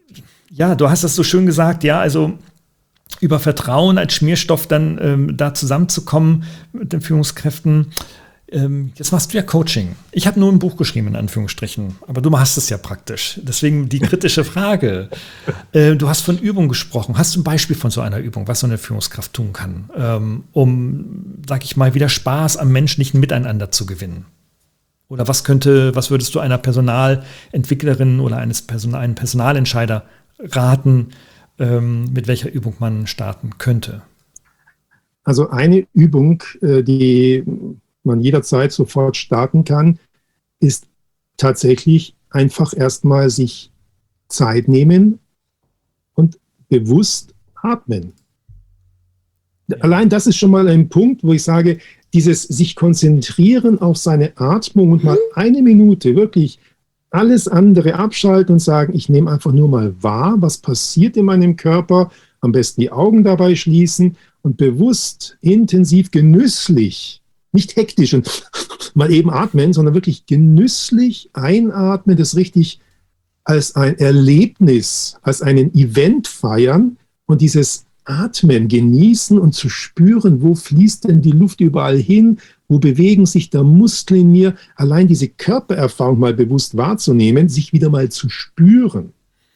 Ja, du hast das so schön gesagt, ja, also über Vertrauen als Schmierstoff dann ähm, da zusammenzukommen mit den Führungskräften. Ähm, jetzt machst du ja Coaching. Ich habe nur ein Buch geschrieben, in Anführungsstrichen, aber du machst es ja praktisch. Deswegen die kritische Frage. Äh, du hast von Übung gesprochen. Hast du ein Beispiel von so einer Übung, was so eine Führungskraft tun kann, ähm, um, sag ich mal, wieder Spaß am menschlichen Miteinander zu gewinnen? Oder was könnte, was würdest du einer Personalentwicklerin oder eines Person, einem Personalentscheider raten, ähm, mit welcher Übung man starten könnte? Also eine Übung, äh, die man jederzeit sofort starten kann, ist tatsächlich einfach erstmal sich Zeit nehmen und bewusst atmen. Ja. Allein das ist schon mal ein Punkt, wo ich sage, dieses sich konzentrieren auf seine Atmung und mal eine Minute wirklich alles andere abschalten und sagen, ich nehme einfach nur mal wahr, was passiert in meinem Körper, am besten die Augen dabei schließen und bewusst, intensiv, genüsslich, nicht hektisch und mal eben atmen, sondern wirklich genüsslich einatmen, das richtig als ein Erlebnis, als einen Event feiern und dieses Atmen genießen und zu spüren, wo fließt denn die Luft überall hin, wo bewegen sich da Muskeln in mir, allein diese Körpererfahrung mal bewusst wahrzunehmen, sich wieder mal zu spüren.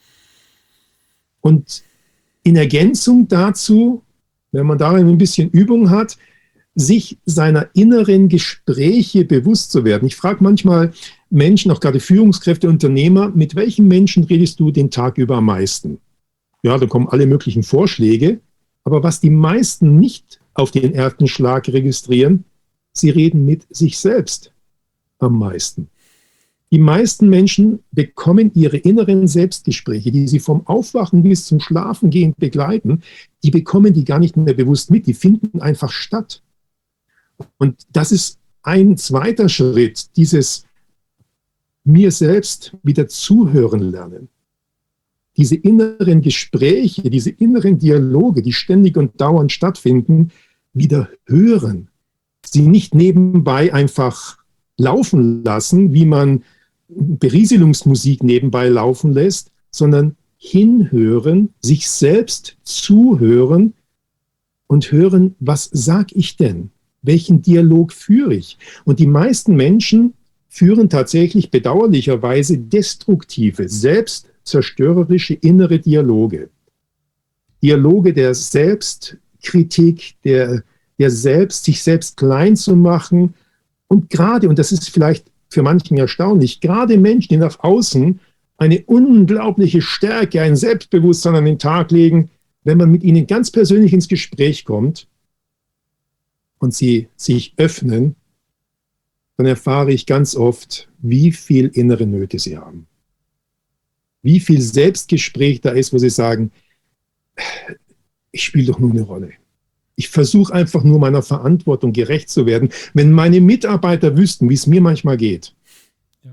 Und in Ergänzung dazu, wenn man darin ein bisschen Übung hat, sich seiner inneren Gespräche bewusst zu werden. Ich frage manchmal Menschen, auch gerade Führungskräfte, Unternehmer, mit welchen Menschen redest du den Tag über am meisten? Ja, da kommen alle möglichen Vorschläge, aber was die meisten nicht auf den ersten Schlag registrieren, sie reden mit sich selbst am meisten. Die meisten Menschen bekommen ihre inneren Selbstgespräche, die sie vom Aufwachen bis zum Schlafengehen begleiten, die bekommen die gar nicht mehr bewusst mit, die finden einfach statt. Und das ist ein zweiter Schritt, dieses mir selbst wieder zuhören lernen. Diese inneren Gespräche, diese inneren Dialoge, die ständig und dauernd stattfinden, wieder hören. Sie nicht nebenbei einfach laufen lassen, wie man Berieselungsmusik nebenbei laufen lässt, sondern hinhören, sich selbst zuhören und hören, was sag ich denn? Welchen Dialog führe ich? Und die meisten Menschen führen tatsächlich bedauerlicherweise destruktive, selbstzerstörerische innere Dialoge. Dialoge der Selbstkritik, der, der Selbst, sich selbst klein zu machen. Und gerade, und das ist vielleicht für manchen erstaunlich, gerade Menschen, die nach außen eine unglaubliche Stärke, ein Selbstbewusstsein an den Tag legen, wenn man mit ihnen ganz persönlich ins Gespräch kommt und sie sich öffnen, dann erfahre ich ganz oft, wie viel innere Nöte sie haben. Wie viel Selbstgespräch da ist, wo sie sagen, ich spiele doch nur eine Rolle. Ich versuche einfach nur meiner Verantwortung gerecht zu werden. Wenn meine Mitarbeiter wüssten, wie es mir manchmal geht. Ja.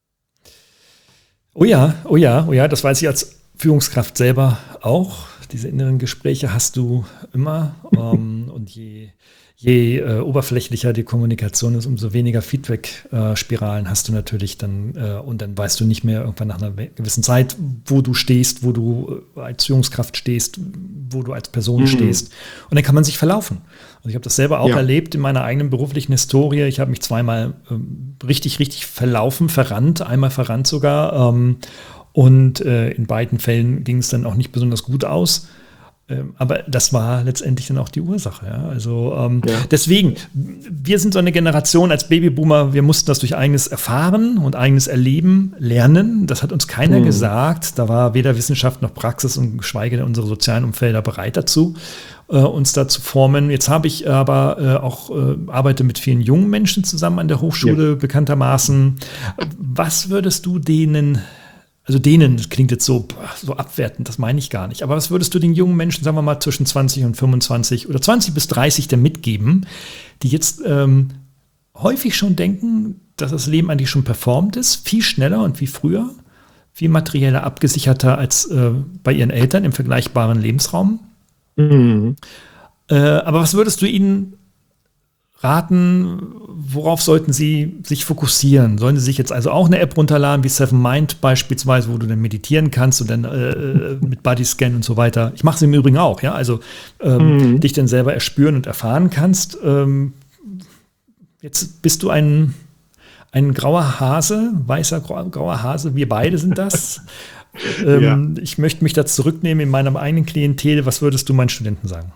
Oh ja, oh ja, oh ja, das weiß ich als Führungskraft selber auch. Diese inneren Gespräche hast du immer. ähm, und je, je äh, oberflächlicher die Kommunikation ist, umso weniger Feedback-Spiralen äh, hast du natürlich dann. Äh, und dann weißt du nicht mehr irgendwann nach einer gewissen Zeit, wo du stehst, wo du äh, als Führungskraft stehst, wo du als Person mhm. stehst. Und dann kann man sich verlaufen. Und ich habe das selber auch ja. erlebt in meiner eigenen beruflichen Historie. Ich habe mich zweimal ähm, richtig, richtig verlaufen, verrannt, einmal verrannt sogar. Ähm, Und äh, in beiden Fällen ging es dann auch nicht besonders gut aus. Ähm, aber das war letztendlich dann auch die Ursache. Ja? Also ähm, ja. deswegen, wir sind so eine Generation als Babyboomer, wir mussten das durch eigenes Erfahren und eigenes Erleben lernen. Das hat uns keiner mhm. gesagt. Da war weder Wissenschaft noch Praxis und geschweige denn unsere sozialen Umfelder bereit dazu, äh, uns da zu formen. Jetzt habe ich aber äh, auch, äh, arbeite mit vielen jungen Menschen zusammen an der Hochschule, ja. bekanntermaßen. Was würdest du denen Also denen, das klingt jetzt so, so abwertend, das meine ich gar nicht. Aber was würdest du den jungen Menschen, sagen wir mal, zwischen zwanzig und fünfundzwanzig oder zwanzig bis dreißig denn mitgeben, die jetzt ähm, häufig schon denken, dass das Leben eigentlich schon performt ist, viel schneller und wie früher, viel materieller abgesicherter als äh, bei ihren Eltern im vergleichbaren Lebensraum? Mhm. Äh, aber was würdest du ihnen raten, worauf sollten Sie sich fokussieren? Sollen Sie sich jetzt also auch eine App runterladen, wie Seven Mind beispielsweise, wo du dann meditieren kannst und dann äh, mit Bodyscan und so weiter. Ich mache es im Übrigen auch, ja, also ähm, mhm. dich dann selber erspüren und erfahren kannst. Ähm, jetzt bist du ein, ein grauer Hase, weißer grauer, grauer Hase, wir beide sind das. ähm, ja. Ich möchte mich da zurücknehmen in meinem eigenen Klientel. Was würdest du meinen Studenten sagen?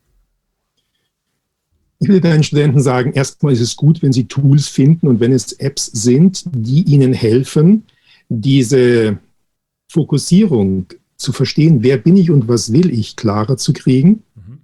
Ich will deinen Studenten sagen, erstmal ist es gut, wenn sie Tools finden und wenn es Apps sind, die ihnen helfen, diese Fokussierung zu verstehen, wer bin ich und was will ich, klarer zu kriegen. Mhm.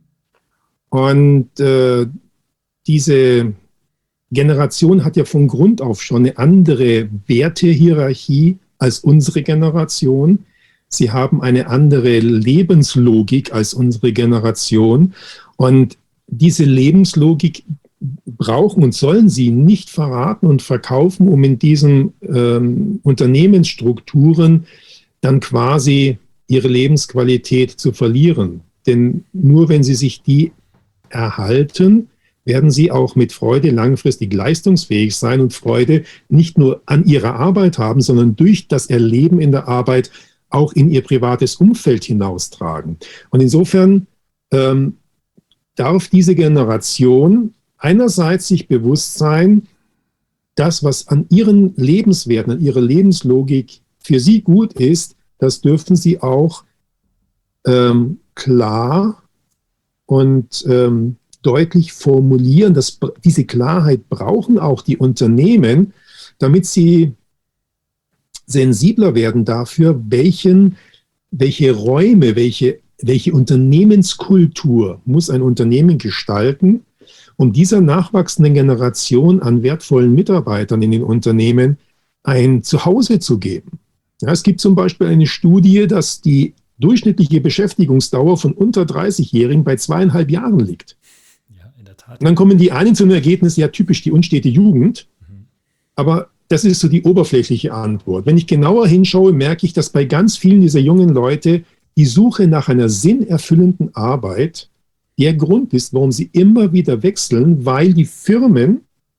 Und äh, diese Generation hat ja von Grund auf schon eine andere Wertehierarchie als unsere Generation. Sie haben eine andere Lebenslogik als unsere Generation. Und diese Lebenslogik brauchen und sollen sie nicht verraten und verkaufen, um in diesen ähm, Unternehmensstrukturen dann quasi ihre Lebensqualität zu verlieren. Denn nur wenn sie sich die erhalten, werden sie auch mit Freude langfristig leistungsfähig sein und Freude nicht nur an ihrer Arbeit haben, sondern durch das Erleben in der Arbeit auch in ihr privates Umfeld hinaustragen. Und insofern ähm, darf diese Generation einerseits sich bewusst sein, das, was an ihren Lebenswerten, an ihrer Lebenslogik für sie gut ist, das dürfen sie auch ähm, klar und ähm, deutlich formulieren. Das, diese Klarheit brauchen auch die Unternehmen, damit sie sensibler werden dafür, welchen, welche Räume, welche Welche Unternehmenskultur muss ein Unternehmen gestalten, um dieser nachwachsenden Generation an wertvollen Mitarbeitern in den Unternehmen ein Zuhause zu geben? Ja, es gibt zum Beispiel eine Studie, dass die durchschnittliche Beschäftigungsdauer von unter dreißigjährigen bei zweieinhalb Jahren liegt. Ja, in der Tat. Und dann kommen die einen zu einem Ergebnis, ja typisch die unstete Jugend, mhm. aber das ist so die oberflächliche Antwort. Wenn ich genauer hinschaue, merke ich, dass bei ganz vielen dieser jungen Leute die Suche nach einer sinnerfüllenden Arbeit der Grund ist, warum sie immer wieder wechseln, weil die Firmen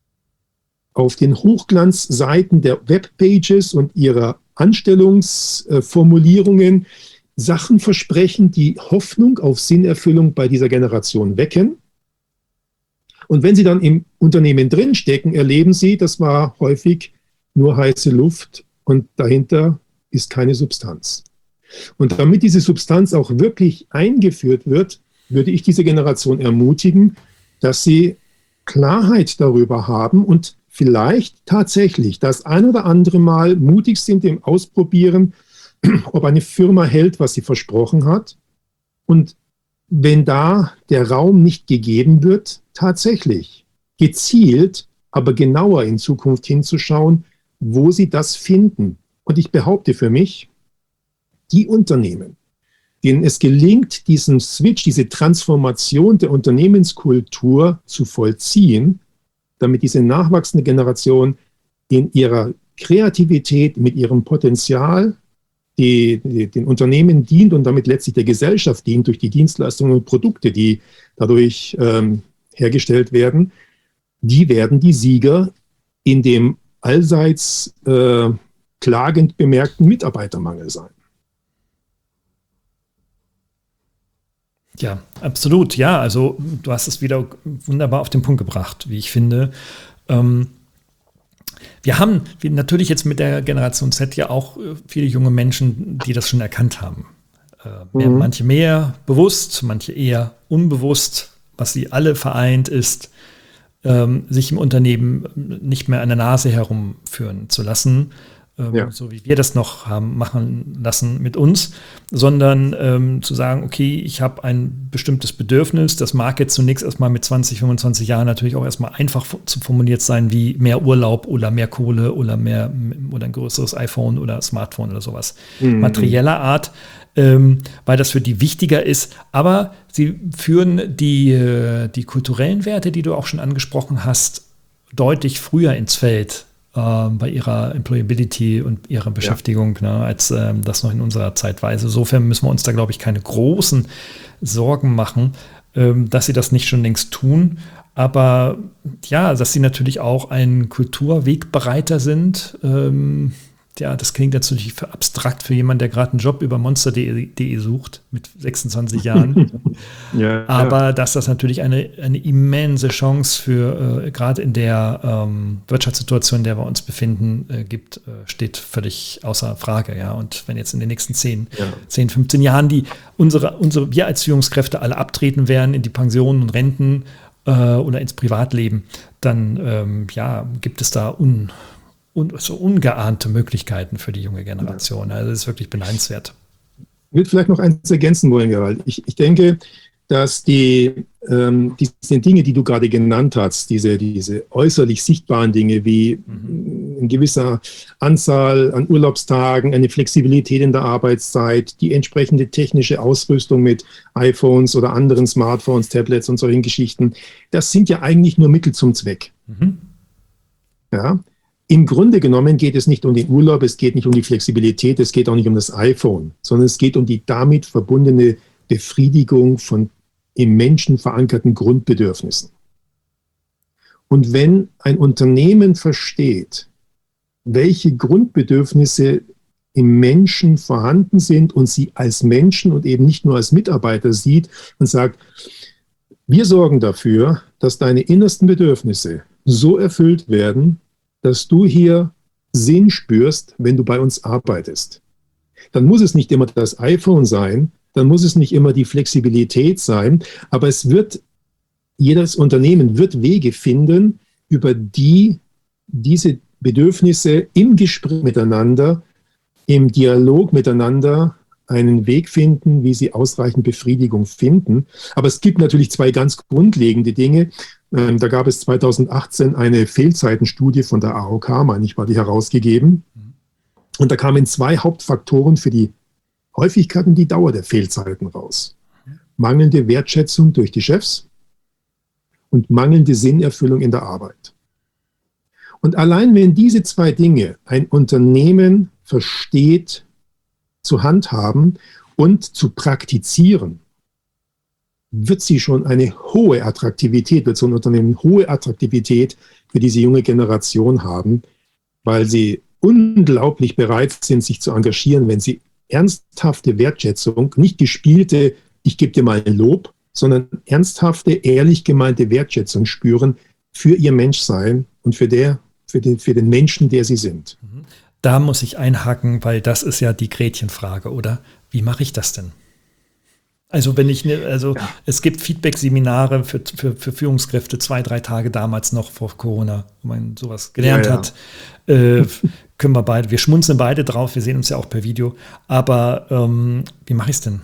auf den Hochglanzseiten der Webpages und ihrer Anstellungsformulierungen Sachen versprechen, die Hoffnung auf Sinnerfüllung bei dieser Generation wecken. Und wenn sie dann im Unternehmen drinstecken, erleben sie, das war häufig nur heiße Luft und dahinter ist keine Substanz. Und damit diese Substanz auch wirklich eingeführt wird, würde ich diese Generation ermutigen, dass sie Klarheit darüber haben und vielleicht tatsächlich das ein oder andere Mal mutig sind im Ausprobieren, ob eine Firma hält, was sie versprochen hat. Und wenn da der Raum nicht gegeben wird, tatsächlich gezielt, aber genauer in Zukunft hinzuschauen, wo sie das finden. Und ich behaupte für mich, die Unternehmen, denen es gelingt, diesen Switch, diese Transformation der Unternehmenskultur zu vollziehen, damit diese nachwachsende Generation in ihrer Kreativität, mit ihrem Potenzial, die, die den Unternehmen dient und damit letztlich der Gesellschaft dient durch die Dienstleistungen und Produkte, die dadurch ähm, hergestellt werden, die werden die Sieger in dem allseits äh, klagend bemerkten Mitarbeitermangel sein. Ja, absolut. Ja, also du hast es wieder wunderbar auf den Punkt gebracht, wie ich finde. Ähm, wir haben wir natürlich jetzt mit der Generation Z ja auch viele junge Menschen, die das schon erkannt haben. Äh, mehr, mhm. Manche mehr bewusst, manche eher unbewusst. Was sie alle vereint ist, ähm, sich im Unternehmen nicht mehr an der Nase herumführen zu lassen, ähm, ja. so wie wir das noch haben machen lassen mit uns, sondern ähm, zu sagen, okay, ich habe ein bestimmtes Bedürfnis, das mag jetzt zunächst erstmal mit zwanzig, fünfundzwanzig Jahren natürlich auch erstmal einfach zu formuliert sein, wie mehr Urlaub oder mehr Kohle oder mehr oder ein größeres iPhone oder Smartphone oder sowas. Mhm. Materieller Art, ähm, weil das für die wichtiger ist, aber sie führen die, die kulturellen Werte, die du auch schon angesprochen hast, deutlich früher ins Feld äh, bei ihrer Employability und ihrer Beschäftigung, ja. ne, als äh, das noch in unserer Zeit war. Also insofern müssen wir uns da, glaube ich, keine großen Sorgen machen, ähm, dass sie das nicht schon längst tun. Aber ja, dass sie natürlich auch ein Kulturwegbereiter sind, ähm, ja, das klingt natürlich für abstrakt für jemanden, der gerade einen Job über monster punkt de sucht mit sechsundzwanzig Jahren. ja, Aber ja. dass das natürlich eine, eine immense Chance für, äh, gerade in der ähm, Wirtschaftssituation, in der wir uns befinden, äh, gibt, äh, steht völlig außer Frage. Ja. Und wenn jetzt in den nächsten zehn, ja. zehn, fünfzehn Jahren die unsere, unsere, wir als Führungskräfte alle abtreten werden in die Pensionen und Renten äh, oder ins Privatleben, dann ähm, ja, gibt es da un und so ungeahnte Möglichkeiten für die junge Generation. Also das ist wirklich beneidenswert. Ich würde vielleicht noch eins ergänzen wollen, Gerald. Ich, ich denke, dass die, ähm, diese Dinge, die du gerade genannt hast, diese, diese äußerlich sichtbaren Dinge wie mhm. eine gewisse Anzahl an Urlaubstagen, eine Flexibilität in der Arbeitszeit, die entsprechende technische Ausrüstung mit iPhones oder anderen Smartphones, Tablets und solchen Geschichten, das sind ja eigentlich nur Mittel zum Zweck. Mhm. Ja. Im Grunde genommen geht es nicht um den Urlaub, es geht nicht um die Flexibilität, es geht auch nicht um das iPhone, sondern es geht um die damit verbundene Befriedigung von im Menschen verankerten Grundbedürfnissen. Und wenn ein Unternehmen versteht, welche Grundbedürfnisse im Menschen vorhanden sind und sie als Menschen und eben nicht nur als Mitarbeiter sieht und sagt, wir sorgen dafür, dass deine innersten Bedürfnisse so erfüllt werden, dass du hier Sinn spürst, wenn du bei uns arbeitest. Dann muss es nicht immer das iPhone sein, dann muss es nicht immer die Flexibilität sein, aber es wird, jedes Unternehmen wird Wege finden, über die diese Bedürfnisse im Gespräch miteinander, im Dialog miteinander einen Weg finden, wie sie ausreichend Befriedigung finden. Aber es gibt natürlich zwei ganz grundlegende Dinge. Ähm, da gab es zweitausendachtzehn eine Fehlzeitenstudie von der A O K, meine ich, war die herausgegeben. Und da kamen zwei Hauptfaktoren für die Häufigkeit und die Dauer der Fehlzeiten raus. Mangelnde Wertschätzung durch die Chefs und mangelnde Sinnerfüllung in der Arbeit. Und allein wenn diese zwei Dinge ein Unternehmen versteht, zu handhaben und zu praktizieren, wird sie schon eine hohe Attraktivität, wird so ein Unternehmen hohe Attraktivität für diese junge Generation haben, weil sie unglaublich bereit sind, sich zu engagieren, wenn sie ernsthafte Wertschätzung, nicht gespielte, ich gebe dir mal ein Lob, sondern ernsthafte, ehrlich gemeinte Wertschätzung spüren für ihr Menschsein und für, der, für, den, für den Menschen, der sie sind. Da muss ich einhaken, weil das ist ja die Gretchenfrage, oder? Wie mache ich das denn? Also wenn ich, ne, also ja. Es gibt Feedback-Seminare für, für, für Führungskräfte, zwei, drei Tage damals noch vor Corona, wo man sowas gelernt ja, ja. hat. Äh, können wir beide, wir schmunzeln beide drauf, wir sehen uns ja auch per Video. Aber ähm, wie mache ich es denn?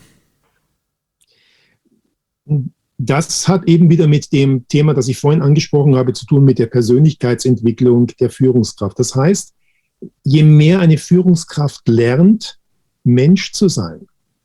Das hat eben wieder mit dem Thema, das ich vorhin angesprochen habe, zu tun, mit der Persönlichkeitsentwicklung der Führungskraft. Das heißt, je mehr eine Führungskraft lernt, Mensch zu sein,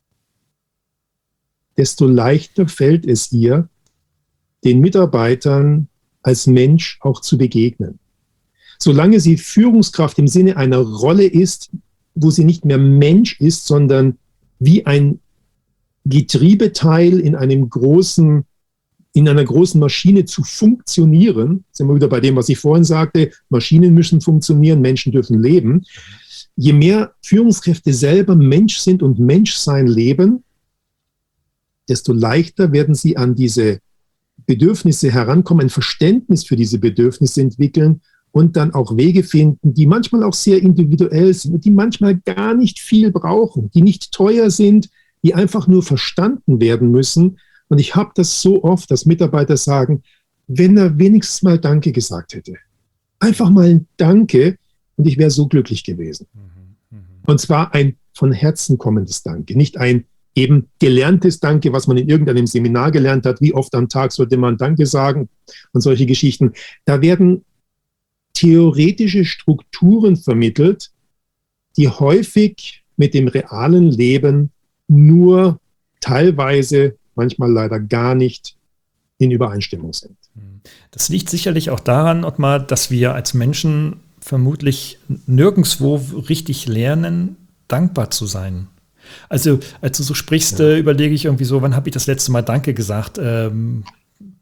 desto leichter fällt es ihr, den Mitarbeitern als Mensch auch zu begegnen. Solange sie Führungskraft im Sinne einer Rolle ist, wo sie nicht mehr Mensch ist, sondern wie ein Getriebeteil in einem großen, in einer großen Maschine zu funktionieren, sind wir wieder bei dem, was ich vorhin sagte, Maschinen müssen funktionieren, Menschen dürfen leben. Je mehr Führungskräfte selber Mensch sind und Menschsein leben, desto leichter werden sie an diese Bedürfnisse herankommen, ein Verständnis für diese Bedürfnisse entwickeln und dann auch Wege finden, die manchmal auch sehr individuell sind, die manchmal gar nicht viel brauchen, die nicht teuer sind, die einfach nur verstanden werden müssen. Und ich habe das so oft, dass Mitarbeiter sagen, wenn er wenigstens mal Danke gesagt hätte. Einfach mal ein Danke und ich wäre so glücklich gewesen. Mhm, mh. Und zwar ein von Herzen kommendes Danke, nicht ein eben gelerntes Danke, was man in irgendeinem Seminar gelernt hat, wie oft am Tag sollte man Danke sagen und solche Geschichten. Da werden theoretische Strukturen vermittelt, die häufig mit dem realen Leben nur teilweise, manchmal leider gar nicht in Übereinstimmung sind. Das liegt sicherlich auch daran, Ottmar, dass wir als Menschen vermutlich nirgendwo richtig lernen, dankbar zu sein. Also, als du so sprichst, ja. äh, überlege ich irgendwie so, wann habe ich das letzte Mal Danke gesagt? Ähm,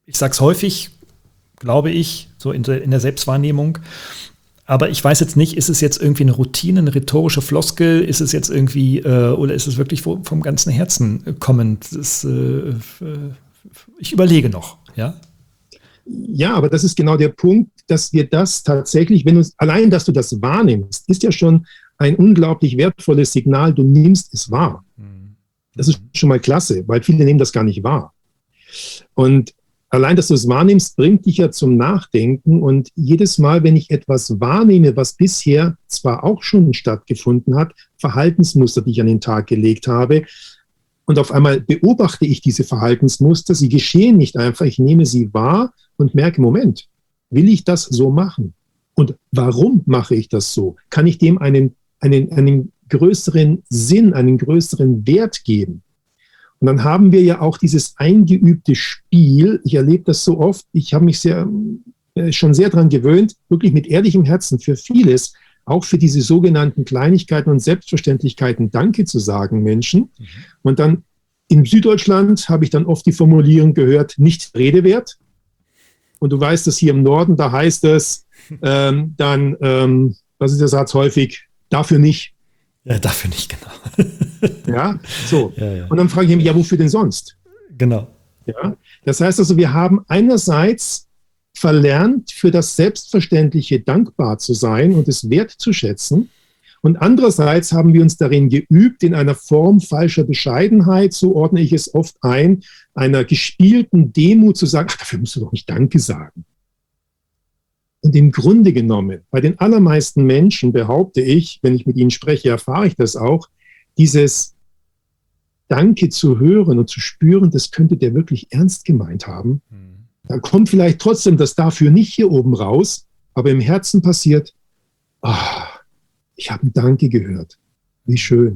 ich sage es häufig, glaube ich, so in der, in der Selbstwahrnehmung. Aber ich weiß jetzt nicht, ist es jetzt irgendwie eine Routine, eine rhetorische Floskel? Ist es jetzt irgendwie, äh, oder ist es wirklich vom ganzen Herzen kommend? Das, äh, ich überlege noch, ja? Ja, aber das ist genau der Punkt, dass wir das tatsächlich, wenn uns, allein, dass du das wahrnimmst, ist ja schon ein unglaublich wertvolles Signal, du nimmst es wahr. Das ist schon mal klasse, weil viele nehmen das gar nicht wahr. Und allein, dass du es wahrnimmst, bringt dich ja zum Nachdenken. Und jedes Mal, wenn ich etwas wahrnehme, was bisher zwar auch schon stattgefunden hat, Verhaltensmuster, die ich an den Tag gelegt habe, und auf einmal beobachte ich diese Verhaltensmuster, sie geschehen nicht einfach, ich nehme sie wahr und merke, Moment, will ich das so machen? Und warum mache ich das so? Kann ich dem einen, einen, einen größeren Sinn, einen größeren Wert geben? Und dann haben wir ja auch dieses eingeübte Spiel. Ich erlebe das so oft. Ich habe mich sehr, äh, schon sehr daran gewöhnt, wirklich mit ehrlichem Herzen für vieles, auch für diese sogenannten Kleinigkeiten und Selbstverständlichkeiten Danke zu sagen, Menschen. Mhm. Und dann in Süddeutschland habe ich dann oft die Formulierung gehört, nicht Rede wert. Und du weißt, dass hier im Norden, da heißt es ähm, dann, ähm, was ist der Satz häufig, dafür nicht. Ja, dafür nicht, genau. Ja, so. Ja, ja. Und dann frage ich mich, ja, wofür denn sonst? Genau. Ja, das heißt also, wir haben einerseits verlernt, für das Selbstverständliche dankbar zu sein und es wertzuschätzen. Und andererseits haben wir uns darin geübt, in einer Form falscher Bescheidenheit, so ordne ich es oft ein, einer gespielten Demut zu sagen, ach, dafür musst du doch nicht Danke sagen. Und im Grunde genommen, bei den allermeisten Menschen behaupte ich, wenn ich mit ihnen spreche, erfahre ich das auch, dieses Danke zu hören und zu spüren, das könnte der wirklich ernst gemeint haben. Mhm. Da kommt vielleicht trotzdem das dafür nicht hier oben raus, aber im Herzen passiert, oh, ich habe ein Danke gehört. Wie schön.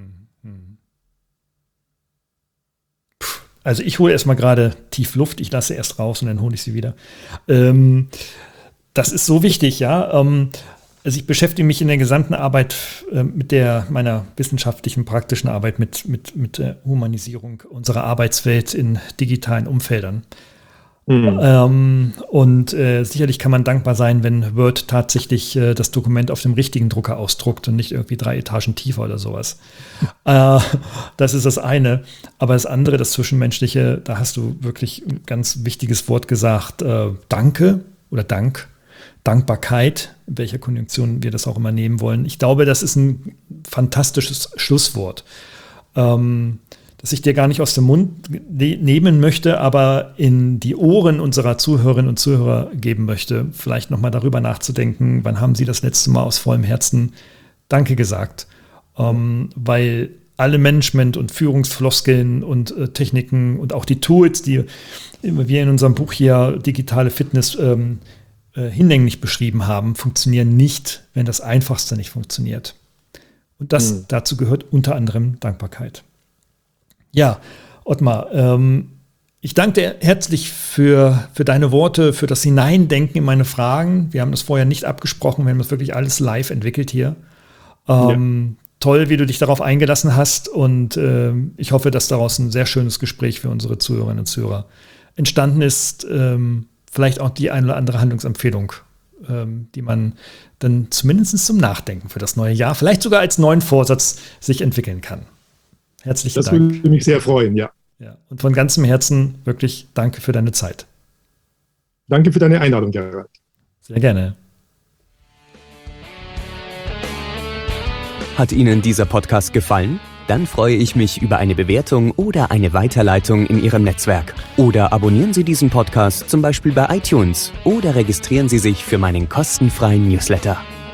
Also ich hole erstmal gerade tief Luft, ich lasse erst raus und dann hole ich sie wieder. Ähm, das ist so wichtig, ja. Ähm, also ich beschäftige mich in der gesamten Arbeit äh, mit der meiner wissenschaftlichen, praktischen Arbeit mit, mit, mit der Humanisierung unserer Arbeitswelt in digitalen Umfeldern. Mhm. Ähm, und äh, sicherlich kann man dankbar sein, wenn Word tatsächlich äh, das Dokument auf dem richtigen Drucker ausdruckt und nicht irgendwie drei Etagen tiefer oder sowas. äh, das ist das eine. Aber das andere, das Zwischenmenschliche, da hast du wirklich ein ganz wichtiges Wort gesagt. Äh, Danke oder Dank, Dankbarkeit, in welcher Konjunktion wir das auch immer nehmen wollen. Ich glaube, das ist ein fantastisches Schlusswort. Ähm, das ich dir gar nicht aus dem Mund ne- nehmen möchte, aber in die Ohren unserer Zuhörerinnen und Zuhörer geben möchte, vielleicht nochmal darüber nachzudenken, wann haben sie das letzte Mal aus vollem Herzen Danke gesagt. Ähm, weil alle Management- und Führungsfloskeln und äh, Techniken und auch die Tools, die wir in unserem Buch hier Digitale Fitness ähm, äh, hinlänglich beschrieben haben, funktionieren nicht, wenn das Einfachste nicht funktioniert. Und das mhm. dazu gehört unter anderem Dankbarkeit. Ja, Ottmar, ähm, ich danke dir herzlich für, für deine Worte, für das Hineindenken in meine Fragen. Wir haben das vorher nicht abgesprochen, wir haben das wirklich alles live entwickelt hier. Ähm, ja. Toll, wie du dich darauf eingelassen hast und äh, ich hoffe, dass daraus ein sehr schönes Gespräch für unsere Zuhörerinnen und Zuhörer entstanden ist. Ähm, vielleicht auch die eine oder andere Handlungsempfehlung, ähm, die man dann zumindest zum Nachdenken für das neue Jahr, vielleicht sogar als neuen Vorsatz sich entwickeln kann. Herzlichen das Dank. Das würde mich sehr freuen, ja. ja. Und von ganzem Herzen wirklich danke für deine Zeit. Danke für deine Einladung, Gerald. Sehr gerne. Hat Ihnen dieser Podcast gefallen? Dann freue ich mich über eine Bewertung oder eine Weiterleitung in Ihrem Netzwerk. Oder abonnieren Sie diesen Podcast zum Beispiel bei iTunes oder registrieren Sie sich für meinen kostenfreien Newsletter.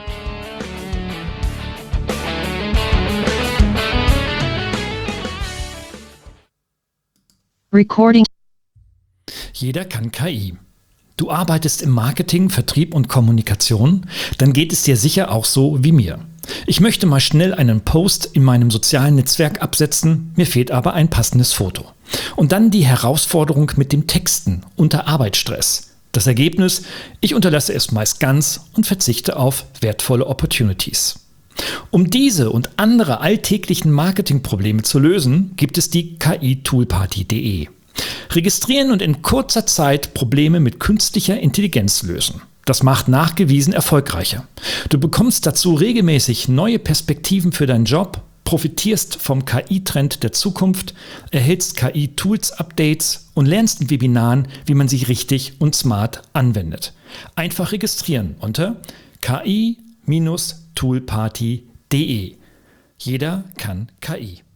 Recording. Jeder kann K I. Du arbeitest im Marketing, Vertrieb und Kommunikation, dann geht es dir sicher auch so wie mir. Ich möchte mal schnell einen Post in meinem sozialen Netzwerk absetzen, mir fehlt aber ein passendes Foto. Und dann die Herausforderung mit dem Texten unter Arbeitsstress. Das Ergebnis, ich unterlasse es meist ganz und verzichte auf wertvolle Opportunities. Um diese und andere alltäglichen Marketingprobleme zu lösen, gibt es die K I Toolparty punkt de. Registrieren und in kurzer Zeit Probleme mit künstlicher Intelligenz lösen. Das macht nachgewiesen erfolgreicher. Du bekommst dazu regelmäßig neue Perspektiven für deinen Job, profitierst vom K I-Trend der Zukunft, erhältst K I-Tools-Updates und lernst in Webinaren, wie man sie richtig und smart anwendet. Einfach registrieren unter k i Bindestrich toolparty punkt de. Jeder kann K I.